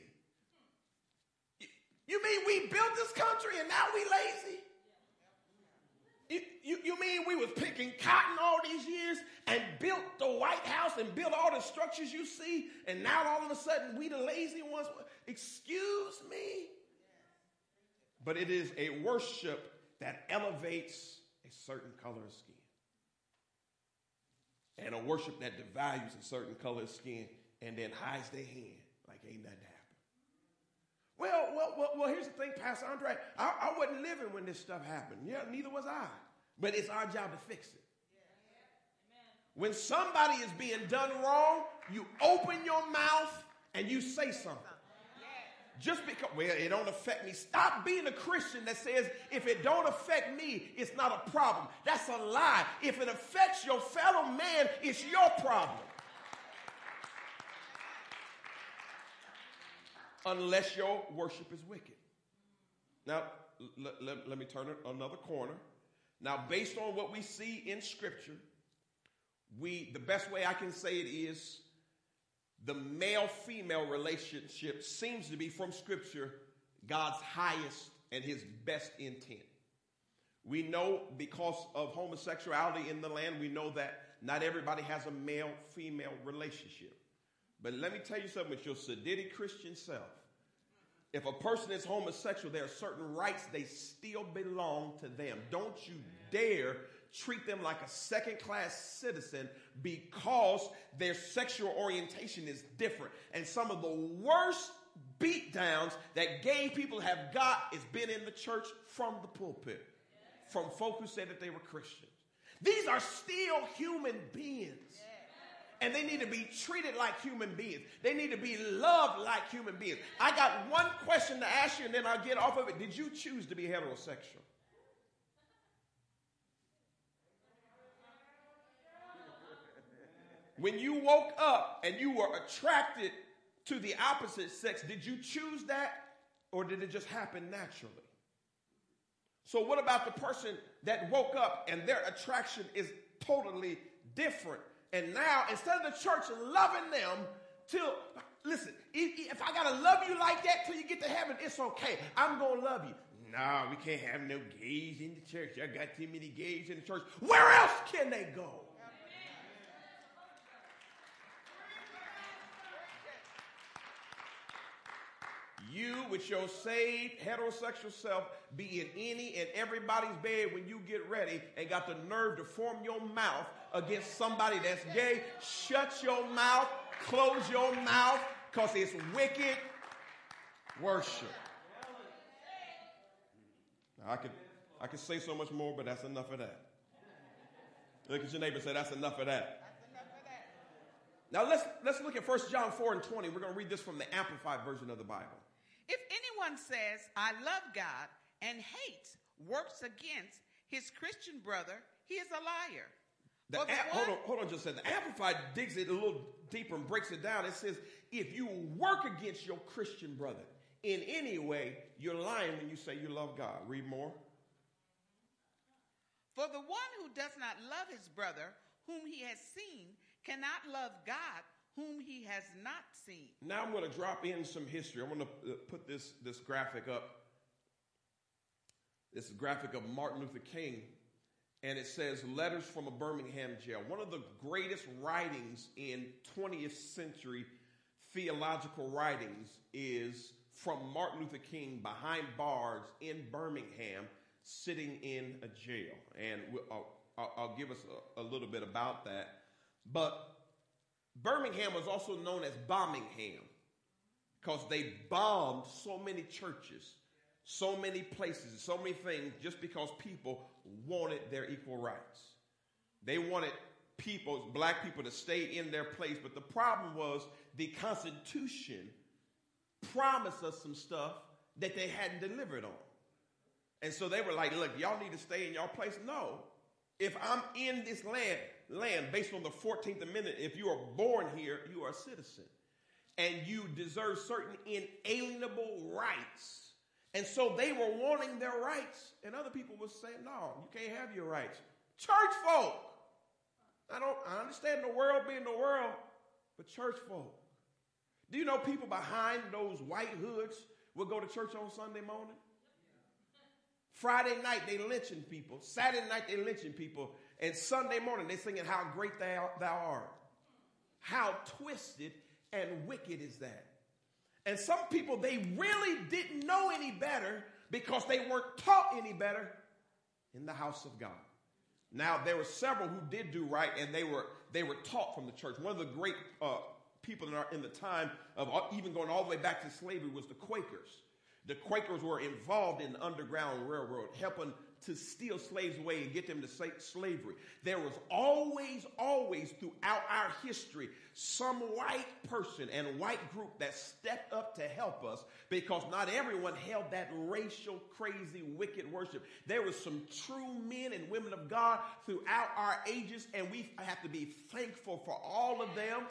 You mean we built this country and now we lazy? You mean we was picking cotton all these years and built the White House and built all the structures you see, and now all of a sudden we the lazy ones? Excuse me? But it is a worship that elevates a certain color of skin. And a worship that devalues a certain color of skin and then hides their hand like ain't nothing happened. Well, here's the thing, Pastor Andre. I wasn't living when this stuff happened. Yeah, neither was I. But it's our job to fix it. When somebody is being done wrong, you open your mouth and you say something. Just because, well, it don't affect me. Stop being a Christian that says, if it don't affect me, it's not a problem. That's a lie. If it affects your fellow man, it's your problem. Unless your worship is wicked. Now, let me turn it another corner. Now, based on what we see in Scripture, the best way I can say it is the male-female relationship seems to be, from Scripture, God's highest and his best intent. We know because of homosexuality in the land, we know that not everybody has a male-female relationship. But let me tell you something with your sedity Christian self. If a person is homosexual, there are certain rights they still belong to them. Don't you dare treat them like a second-class citizen because their sexual orientation is different. And some of the worst beatdowns that gay people have got has been in the church from the pulpit, from folk who said that they were Christians. These are still human beings. And they need to be treated like human beings. They need to be loved like human beings. I got one question to ask you, and then I'll get off of it. Did you choose to be heterosexual? When you woke up and you were attracted to the opposite sex, did you choose that, or did it just happen naturally? So what about the person that woke up and their attraction is totally different? And now, instead of the church loving them till, listen, if I got to love you like that till you get to heaven, it's okay. I'm going to love you. No, we can't have no gays in the church. I got too many gays in the church. Where else can they go? You, with your saved heterosexual self, be in any and everybody's bed when you get ready and got the nerve to form your mouth against somebody that's gay. Shut your mouth, close your mouth, because it's wicked worship. Now, I could say so much more, but that's enough of that. Look at your neighbor and say, that's enough of that. Now let's look at 1 John 4:20. We're going to read this from the Amplified version of the Bible. If anyone says, I love God, and hates, works against his Christian brother, he is a liar. Hold on just a second. The Amplified digs it a little deeper and breaks it down. It says, if you work against your Christian brother in any way, you're lying when you say you love God. Read more. For the one who does not love his brother, whom he has seen, cannot love God, whom he has not seen. Now I'm going to drop in some history. I'm going to put this graphic up. This is a graphic of Martin Luther King, and it says, Letters from a Birmingham Jail. One of the greatest writings in 20th century theological writings is from Martin Luther King behind bars in Birmingham, sitting in a jail. And I'll give us a little bit about that. But Birmingham was also known as Bombingham because they bombed so many churches, so many places, so many things just because people wanted their equal rights. They wanted people, black people, to stay in their place. But the problem was the Constitution promised us some stuff that they hadn't delivered on. And so they were like, look, y'all need to stay in your place. No. If I'm in this land based on the 14th Amendment, if you are born here, you are a citizen. And you deserve certain inalienable rights. And so they were wanting their rights. And other people were saying, no, you can't have your rights. Church folk. I understand the world being the world, but church folk. Do you know people behind those white hoods will go to church on Sunday morning? Friday night, they lynching people. Saturday night, they lynching people. And Sunday morning, they singing how great thou art. How twisted and wicked is that? And some people, they really didn't know any better because they weren't taught any better in the house of God. Now, there were several who did do right, and they were taught from the church. One of the great people in the time of even going all the way back to slavery was the Quakers. The Quakers were involved in the Underground Railroad, helping to steal slaves away and get them to slavery. There was always throughout our history some white person and white group that stepped up to help us because not everyone held that racial, crazy, wicked worship. There were some true men and women of God throughout our ages, and we have to be thankful for all of them.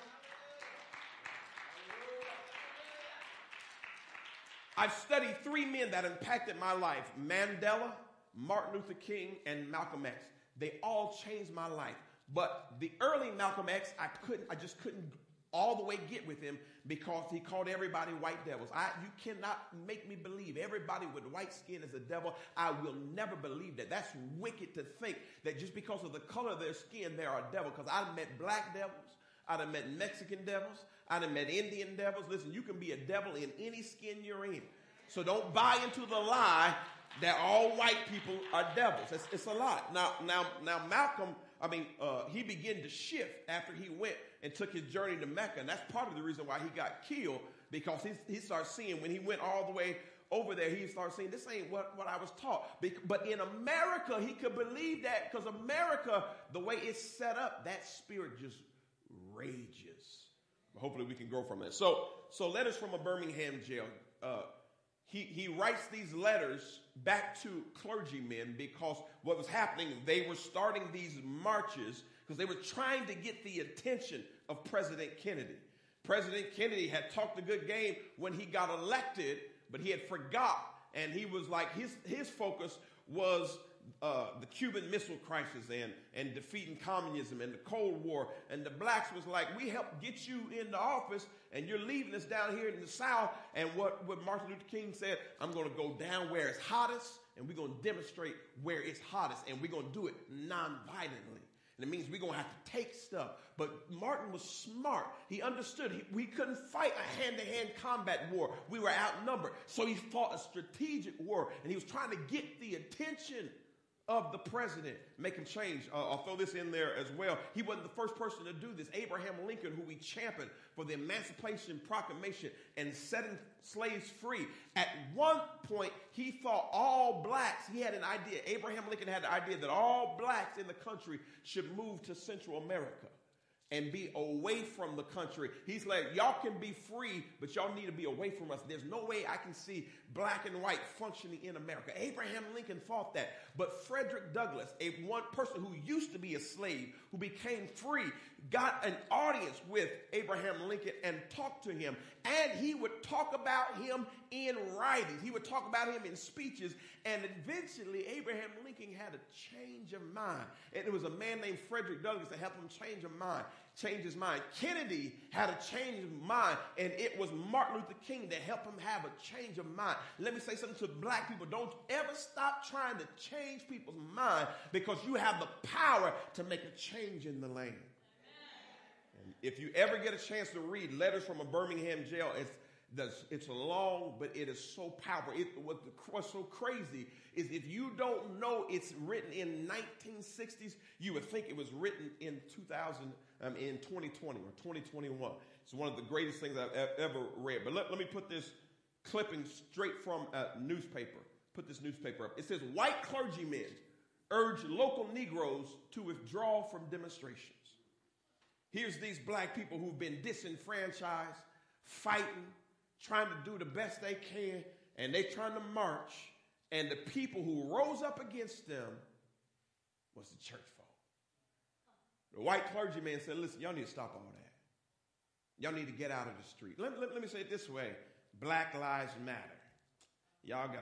I've studied three men that impacted my life: Mandela, Martin Luther King, and Malcolm X. They all changed my life. But the early Malcolm X, I just couldn't all the way get with him because he called everybody white devils. You cannot make me believe everybody with white skin is a devil. I will never believe that. That's wicked to think that just because of the color of their skin, they are a devil. Because I've met black devils. I've met Mexican devils. I've met Indian devils. Listen, you can be a devil in any skin you're in. So don't buy into the lie that all white people are devils. It's a lie. Now Malcolm, he began to shift after he went and took his journey to Mecca. And that's part of the reason why he got killed, because he started seeing, when he went all the way over there, he started saying, this ain't what I was taught. But in America, he could believe that because America, the way it's set up, that spirit just rages. Hopefully we can grow from that. So letters from a Birmingham jail. He writes these letters back to clergymen because what was happening, they were starting these marches because they were trying to get the attention of President Kennedy. President Kennedy had talked a good game when he got elected, but he had forgot, and he was like, his focus was the Cuban Missile Crisis and defeating communism and the Cold War. And the blacks was like, we helped get you into office and you're leaving us down here in the South. And what Martin Luther King said, I'm going to go down where it's hottest and we're going to demonstrate where it's hottest, and we're going to do it non-violently. And it means we're going to have to take stuff. But Martin was smart. He understood we couldn't fight a hand-to-hand combat war. We were outnumbered. So he fought a strategic war, and he was trying to get the attention of the president, make him change. I'll throw this in there as well. He wasn't the first person to do this. Abraham Lincoln, who we championed for the Emancipation Proclamation and setting slaves free. At one point, he thought all blacks, he had an idea. Abraham Lincoln had the idea that all blacks in the country should move to Central America and be away from the country. He's like, y'all can be free, but y'all need to be away from us. There's no way I can see black and white functioning in America. Abraham Lincoln fought that. But Frederick Douglass, one person who used to be a slave, who became free, got an audience with Abraham Lincoln and talked to him. And he would talk about him in writings. He would talk about him in speeches. And eventually, Abraham Lincoln had a change of mind. And it was a man named Frederick Douglass that helped him change his mind. Kennedy had a change of mind, and it was Martin Luther King that helped him have a change of mind. Let me say something to black people. Don't ever stop trying to change people's mind, because you have the power to make a change in the land. Amen. And if you ever get a chance to read Letters from a Birmingham Jail, It's long, but it is so powerful. What's so crazy is if you don't know it's written in 1960s, you would think it was written in 2020 or 2021. It's one of the greatest things I've ever read. But let me put this clipping straight from a newspaper. Put this newspaper up. It says, white clergymen urge local Negroes to withdraw from demonstrations. Here's these black people who've been disenfranchised, fighting, trying to do the best they can, and they trying to march, and the people who rose up against them was the church folk. The white clergyman said, listen, y'all need to stop all that. Y'all need to get out of the street. Let me say it this way. Black lives matter. Y'all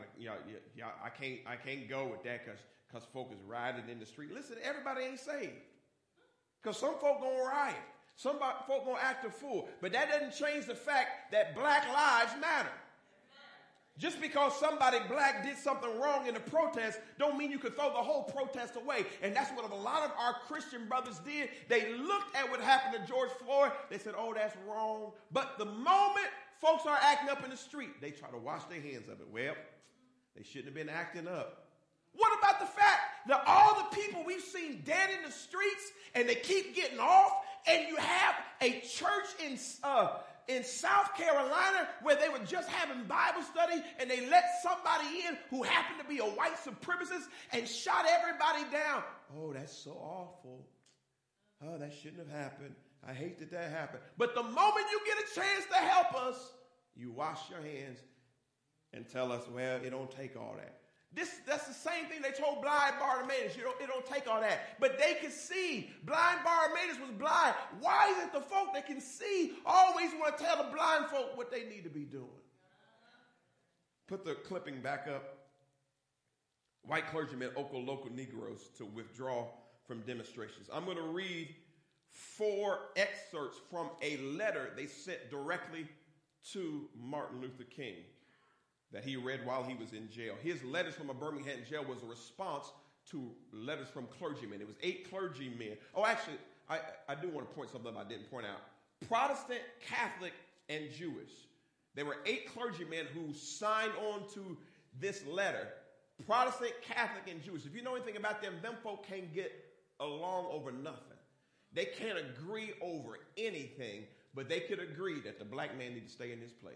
I can't go with that because folk is rioting in the street. Listen, everybody ain't saved. Because some folk gonna riot. Some folk gonna act a fool. But that doesn't change the fact that black lives matter. Just because somebody black did something wrong in a protest don't mean you could throw the whole protest away. And that's what a lot of our Christian brothers did. They looked at what happened to George Floyd. They said, oh, that's wrong. But the moment folks are acting up in the street, they try to wash their hands of it. Well, they shouldn't have been acting up. What about the fact that all the people we've seen dead in the streets and they keep getting off, and you have a church in South Carolina where they were just having Bible study and they let somebody in who happened to be a white supremacist and shot everybody down? Oh, that's so awful. Oh, that shouldn't have happened. I hate that happened. But the moment you get a chance to help us, you wash your hands and tell us, well, it don't take all that. That's the same thing they told blind Bartimaeus. It don't take all that. But they could see. Blind Bartimaeus was blind. Why is it the folk that can see always want to tell the blind folk what they need to be doing? Put the clipping back up. White clergymen urge local Negroes to withdraw from demonstrations. I'm going to read 4 excerpts from a letter they sent directly to Martin Luther King that he read while he was in jail. His letters from a Birmingham jail was a response to letters from clergymen. It was 8 clergymen. Oh, actually, I do want to point something I didn't point out. Protestant, Catholic, and Jewish. There were 8 clergymen who signed on to this letter. Protestant, Catholic, and Jewish. If you know anything about them folk can't get along over nothing. They can't agree over anything, but they could agree that the black man needs to stay in his place.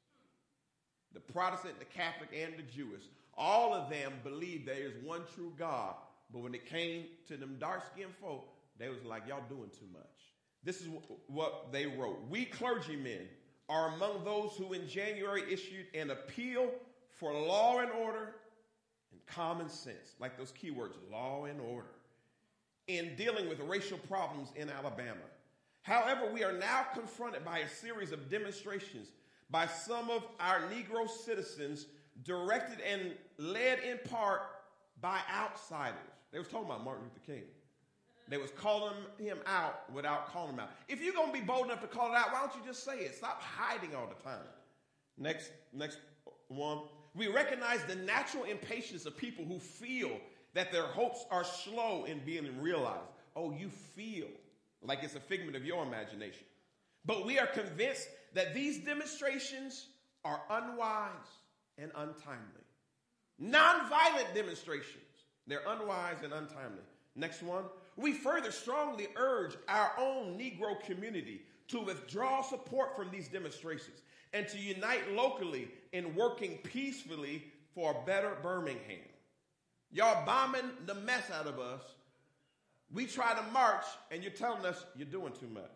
The Protestant, the Catholic, and the Jewish, all of them believe there is one true God. But when it came to them dark-skinned folk, they was like, y'all doing too much. This is what they wrote. We clergymen are among those who in January issued an appeal for law and order and common sense, like those keywords, law and order, in dealing with racial problems in Alabama. However, we are now confronted by a series of demonstrations by some of our Negro citizens, directed and led in part by outsiders. They was talking about Martin Luther King. They was calling him out without calling him out. If you're going to be bold enough to call it out, why don't you just say it? Stop hiding all the time. Next one. We recognize the natural impatience of people who feel that their hopes are slow in being realized. Oh, you feel like it's a figment of your imagination. But we are convinced that these demonstrations are unwise and untimely. Nonviolent demonstrations. They're unwise and untimely. Next one. We further strongly urge our own Negro community to withdraw support from these demonstrations and to unite locally in working peacefully for a better Birmingham. Y'all bombing the mess out of us. We try to march and you're telling us you're doing too much.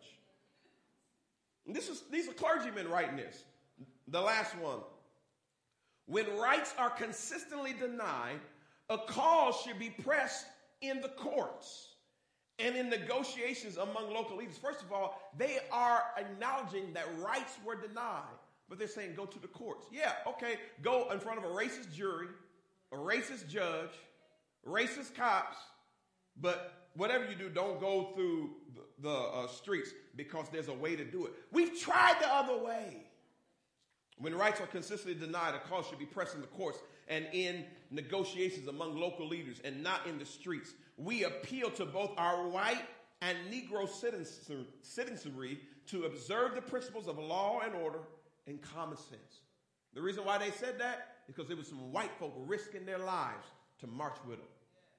These are clergymen writing this. The last one. When rights are consistently denied, a cause should be pressed in the courts and in negotiations among local leaders. First of all, they are acknowledging that rights were denied, but they're saying go to the courts. Yeah, okay, go in front of a racist jury, a racist judge, racist cops, but whatever you do, don't go through the streets because there's a way to do it. We've tried the other way. When rights are consistently denied, a cause should be pressed in the courts and in negotiations among local leaders and not in the streets. We appeal to both our white and Negro citizenry to observe the principles of law and order and common sense. The reason why they said that is because there was some white folk risking their lives to march with them.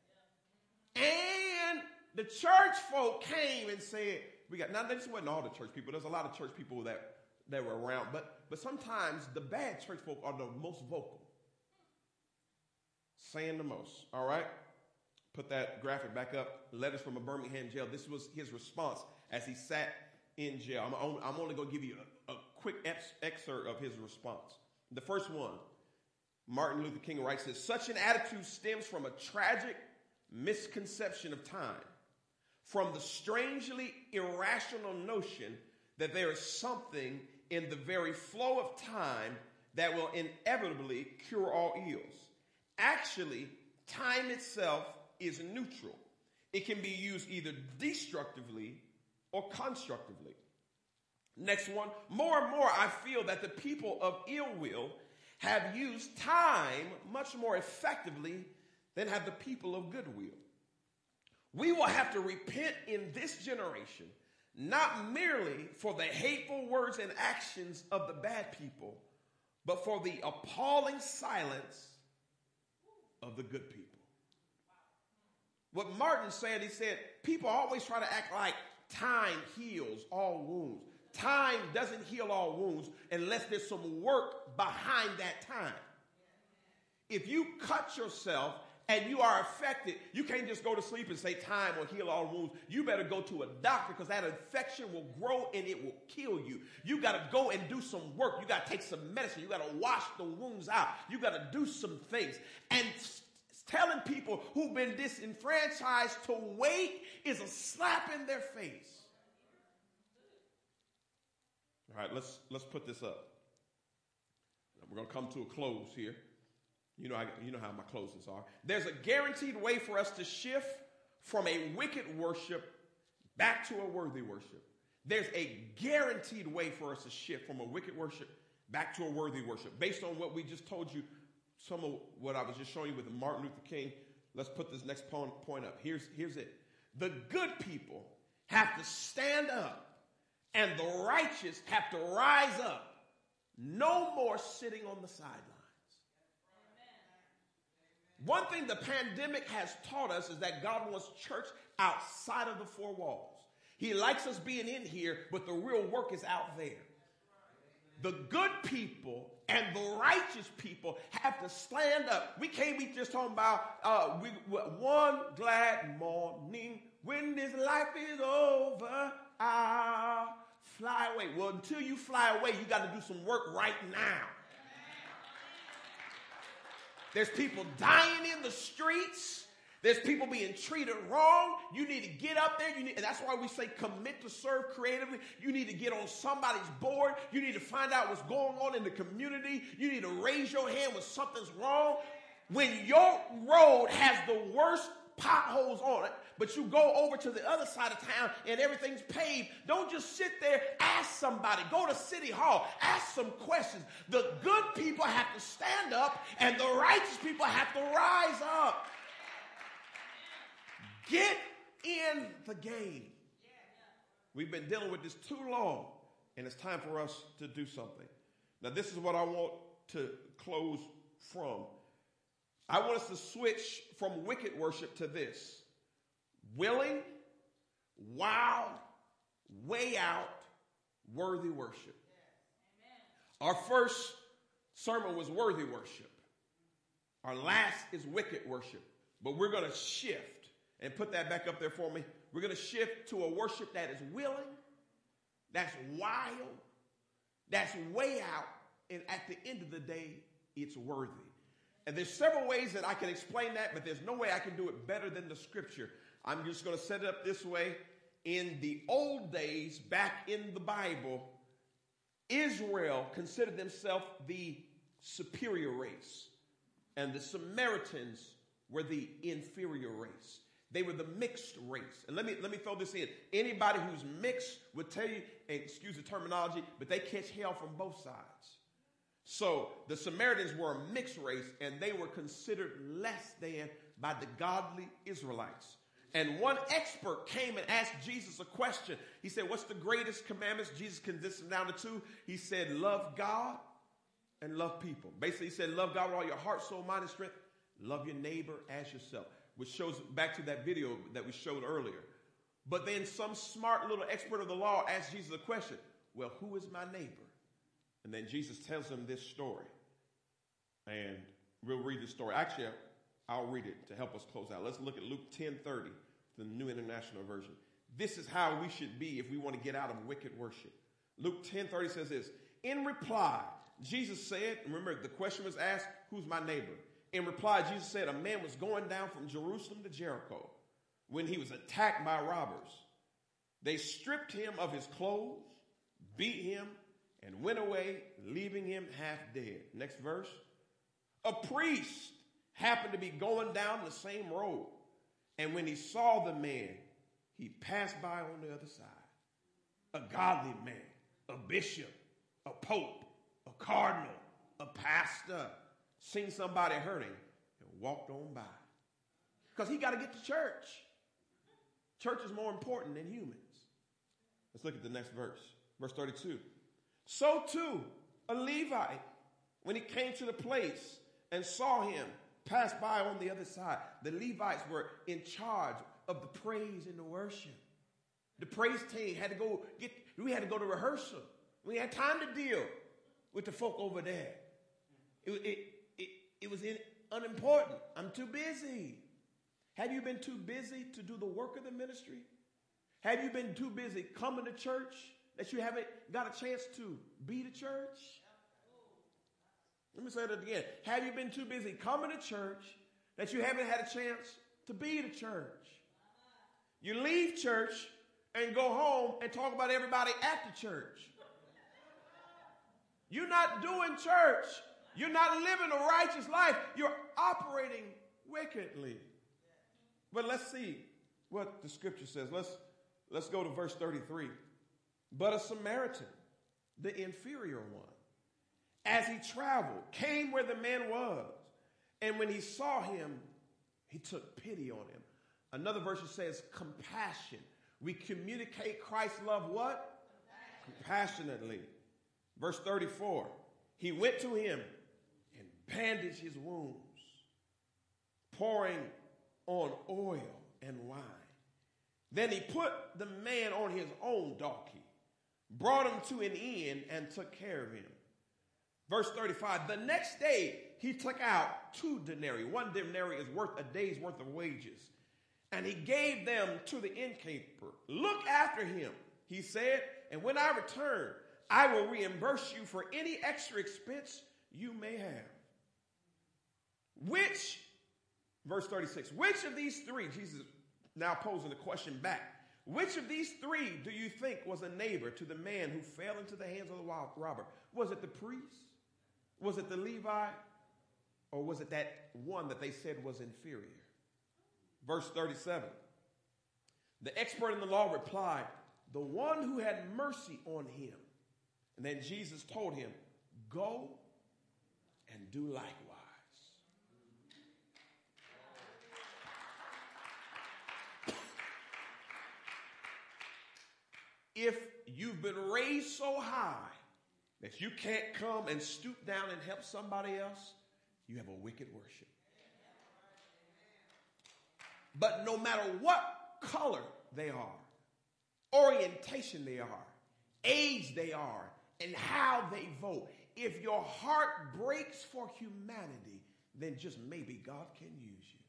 And the church folk came and said, now this wasn't all the church people. There's a lot of church people that were around. But sometimes the bad church folk are the most vocal. Saying the most. All right? Put that graphic back up. Letters from a Birmingham jail. This was his response as he sat in jail. I'm only going to give you a quick excerpt of his response. The first one, Martin Luther King writes this: such an attitude stems from a tragic misconception of time, from the strangely irrational notion that there is something in the very flow of time that will inevitably cure all ills. Actually, time itself is neutral. It can be used either destructively or constructively. Next one, more and more I feel that the people of ill will have used time much more effectively than have the people of goodwill. We will have to repent in this generation, not merely for the hateful words and actions of the bad people, but for the appalling silence of the good people. What Martin said, he said, people always try to act like time heals all wounds. Time doesn't heal all wounds unless there's some work behind that time. If you cut yourself and you are affected, you can't just go to sleep and say time will heal all wounds. You better go to a doctor because that infection will grow and it will kill you. You got to go and do some work. You got to take some medicine. You got to wash the wounds out. You got to do some things. And telling people who've been disenfranchised to wait is a slap in their face. All right, let's put this up. We're going to come to a close here. You know how my closes are. There's a guaranteed way for us to shift from a wicked worship back to a worthy worship. There's a guaranteed way for us to shift from a wicked worship back to a worthy worship. Based on what we just told you, some of what I was just showing you with Martin Luther King, let's put this next point up. Here's it. The good people have to stand up and the righteous have to rise up. No more sitting on the sidelines. One thing the pandemic has taught us is that God wants church outside of the four walls. He likes us being in here, but the real work is out there. The good people and the righteous people have to stand up. We can't be just talking about one glad morning when this life is over, I'll fly away. Well, until you fly away, you got to do some work right now. There's people dying in the streets. There's people being treated wrong. You need to get up there. And that's why we say commit to serve creatively. You need to get on somebody's board. You need to find out what's going on in the community. You need to raise your hand when something's wrong. When your road has the worst potholes on it, but you go over to the other side of town and everything's paved, don't just sit there. Ask somebody. Go to City Hall. Ask some questions. The good people have to stand up and the righteous people have to rise up. Get in the game. We've been dealing with this too long, and it's time for us to do something. Now, this is what I want to close from. I want us to switch from wicked worship to this: willing, wild, way out, worthy worship. Our first sermon was worthy worship. Our last is wicked worship. But we're going to shift. And put that back up there for me. We're going to shift to a worship that is willing, that's wild, that's way out, and at the end of the day, it's worthy. And there's several ways that I can explain that, but there's no way I can do it better than the scripture. I'm just going to set it up this way. In the old days, back in the Bible, Israel considered themselves the superior race, and the Samaritans were the inferior race. They were the mixed race. And let me throw this in. Anybody who's mixed would tell you, and excuse the terminology, but they catch hell from both sides. So the Samaritans were a mixed race, and they were considered less than by the godly Israelites. And one expert came and asked Jesus a question. He said, what's the greatest commandments? Jesus condensed them down to two. He said, love God and love people. Basically, he said, love God with all your heart, soul, mind, and strength. Love your neighbor as yourself, which shows back to that video that we showed earlier. But then some smart little expert of the law asked Jesus a question. Well, who is my neighbor? And then Jesus tells him this story. And we'll read the story. Actually, I'll read it to help us close out. Let's look at Luke 10:30, the New International Version. This is how we should be if we want to get out of wicked worship. Luke 10:30 says this. In reply, Jesus said, remember the question was asked, who's my neighbor? In reply, Jesus said, a man was going down from Jerusalem to Jericho when he was attacked by robbers. They stripped him of his clothes, beat him, and went away, leaving him half dead. Next verse. A priest happened to be going down the same road, and when he saw the man, he passed by on the other side. A godly man, a bishop, a pope, a cardinal, a pastor, seen somebody hurting and walked on by. Because he got to get to church. Church is more important than humans. Let's look at the next verse. Verse 32. So too, a Levite, when he came to the place and saw him, passed by on the other side. The Levites were in charge of the praise and the worship. The praise team had to go to rehearsal. We had time to deal with the folk over there. It was unimportant. I'm too busy. Have you been too busy to do the work of the ministry? Have you been too busy coming to church that you haven't got a chance to be to church? Let me say that again. Have you been too busy coming to church that you haven't had a chance to be to church? You leave church and go home and talk about everybody at the church. You're not doing church. You're not living a righteous life. You're operating wickedly. But let's see what the scripture says. Let's go to verse 33. But a Samaritan, the inferior one, as he traveled, came where the man was. And when he saw him, he took pity on him. Another version says compassion. We communicate Christ's love what? Compassionately. Verse 34. He went to him and bandaged his wounds, pouring on oil and wine. Then he put the man on his own donkey, brought him to an inn, and took care of him. Verse 35, the next day he took out 2 denarii. 1 denarii is worth a day's worth of wages. And he gave them to the innkeeper. Look after him, he said, and when I return, I will reimburse you for any extra expense you may have. Verse 36, which of these 3, Jesus now posing the question back, which of these 3 do you think was a neighbor to the man who fell into the hands of the robber? Was it the priest? Was it the Levite? Or was it that one that they said was inferior? Verse 37. The expert in the law replied, the one who had mercy on him. And then Jesus told him, go and do likewise. If you've been raised so high that you can't come and stoop down and help somebody else, you have a wicked worship. But no matter what color they are, orientation they are, age they are, and how they vote, if your heart breaks for humanity, then just maybe God can use you.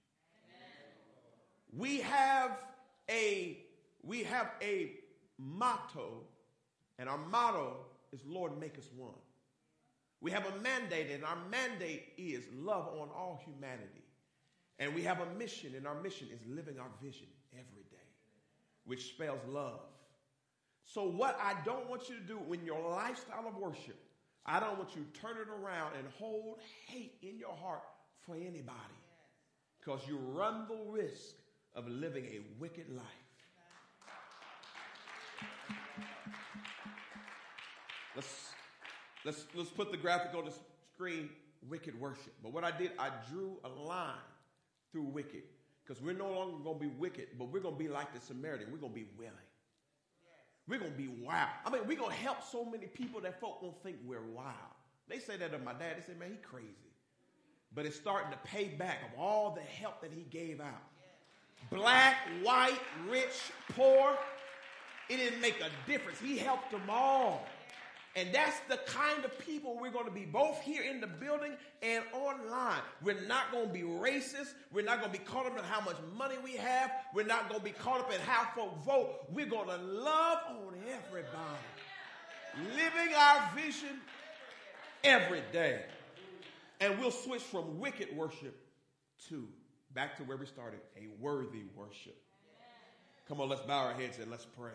Amen. We have a motto, and our motto is Lord, make us one. We have a mandate, and our mandate is love on all humanity. And we have a mission, and our mission is living our vision every day, which spells love. So what I don't want you to do in your lifestyle of worship, I don't want you to turn it around and hold hate in your heart for anybody, because you run the risk of living a wicked life. Let's put the graphic on the screen, wicked worship. But what I did, I drew a line through wicked. Because we're no longer going to be wicked, but we're going to be like the Samaritan. We're going to be willing. We're going to be wild. I mean, we're going to help so many people that folk don't think we're wild. They say that of my dad. They say, man, he crazy. But it's starting to pay back of all the help that he gave out. Black, white, rich, poor. It didn't make a difference. He helped them all. And that's the kind of people we're going to be both here in the building and online. We're not going to be racist. We're not going to be caught up in how much money we have. We're not going to be caught up in how folk vote. We're going to love on everybody. Living our vision every day. And we'll switch from wicked worship to, back to where we started, a worthy worship. Come on, let's bow our heads and let's pray.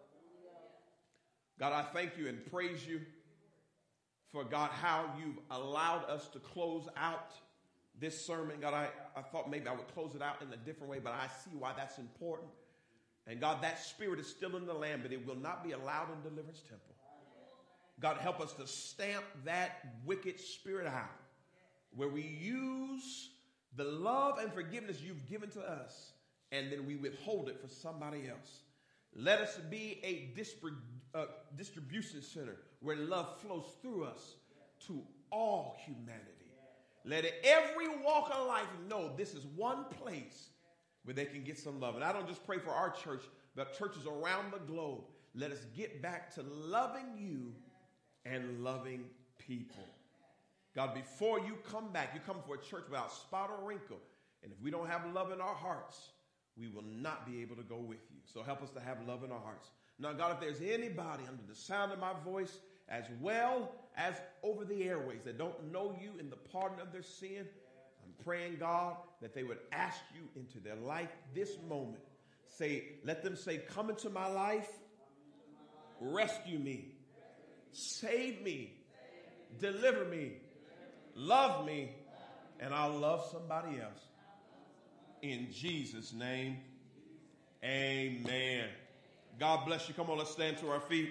God, I thank you and praise you for, God, how you've allowed us to close out this sermon. God, I thought maybe I would close it out in a different way, but I see why that's important. And God, that spirit is still in the land, but it will not be allowed in Deliverance Temple. God, help us to stamp that wicked spirit out, where we use the love and forgiveness you've given to us, and then we withhold it for somebody else. Let us be a distribution center where love flows through us to all humanity. Let every walk of life know this is one place where they can get some love. And I don't just pray for our church, but churches around the globe. Let us get back to loving you and loving people. God, before you come back, you come for a church without spot or wrinkle. And if we don't have love in our hearts, we will not be able to go with you. So help us to have love in our hearts. Now, God, if there's anybody under the sound of my voice, as well as over the airways, that don't know you in the pardon of their sin, I'm praying, God, that they would ask you into their life this moment. Let them say, come into my life, rescue me, save me, deliver me, love me, and I'll love somebody else. In Jesus' name, amen. God bless you. Come on, let's stand to our feet.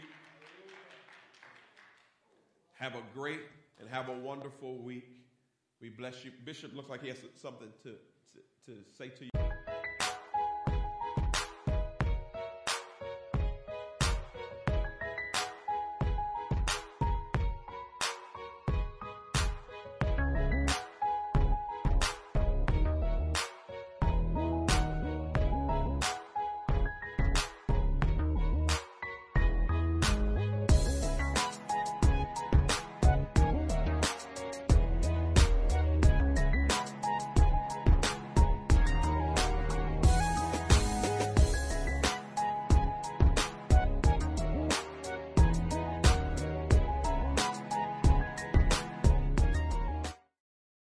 Have a great and have a wonderful week. We bless you. Bishop looks like he has something to say to you.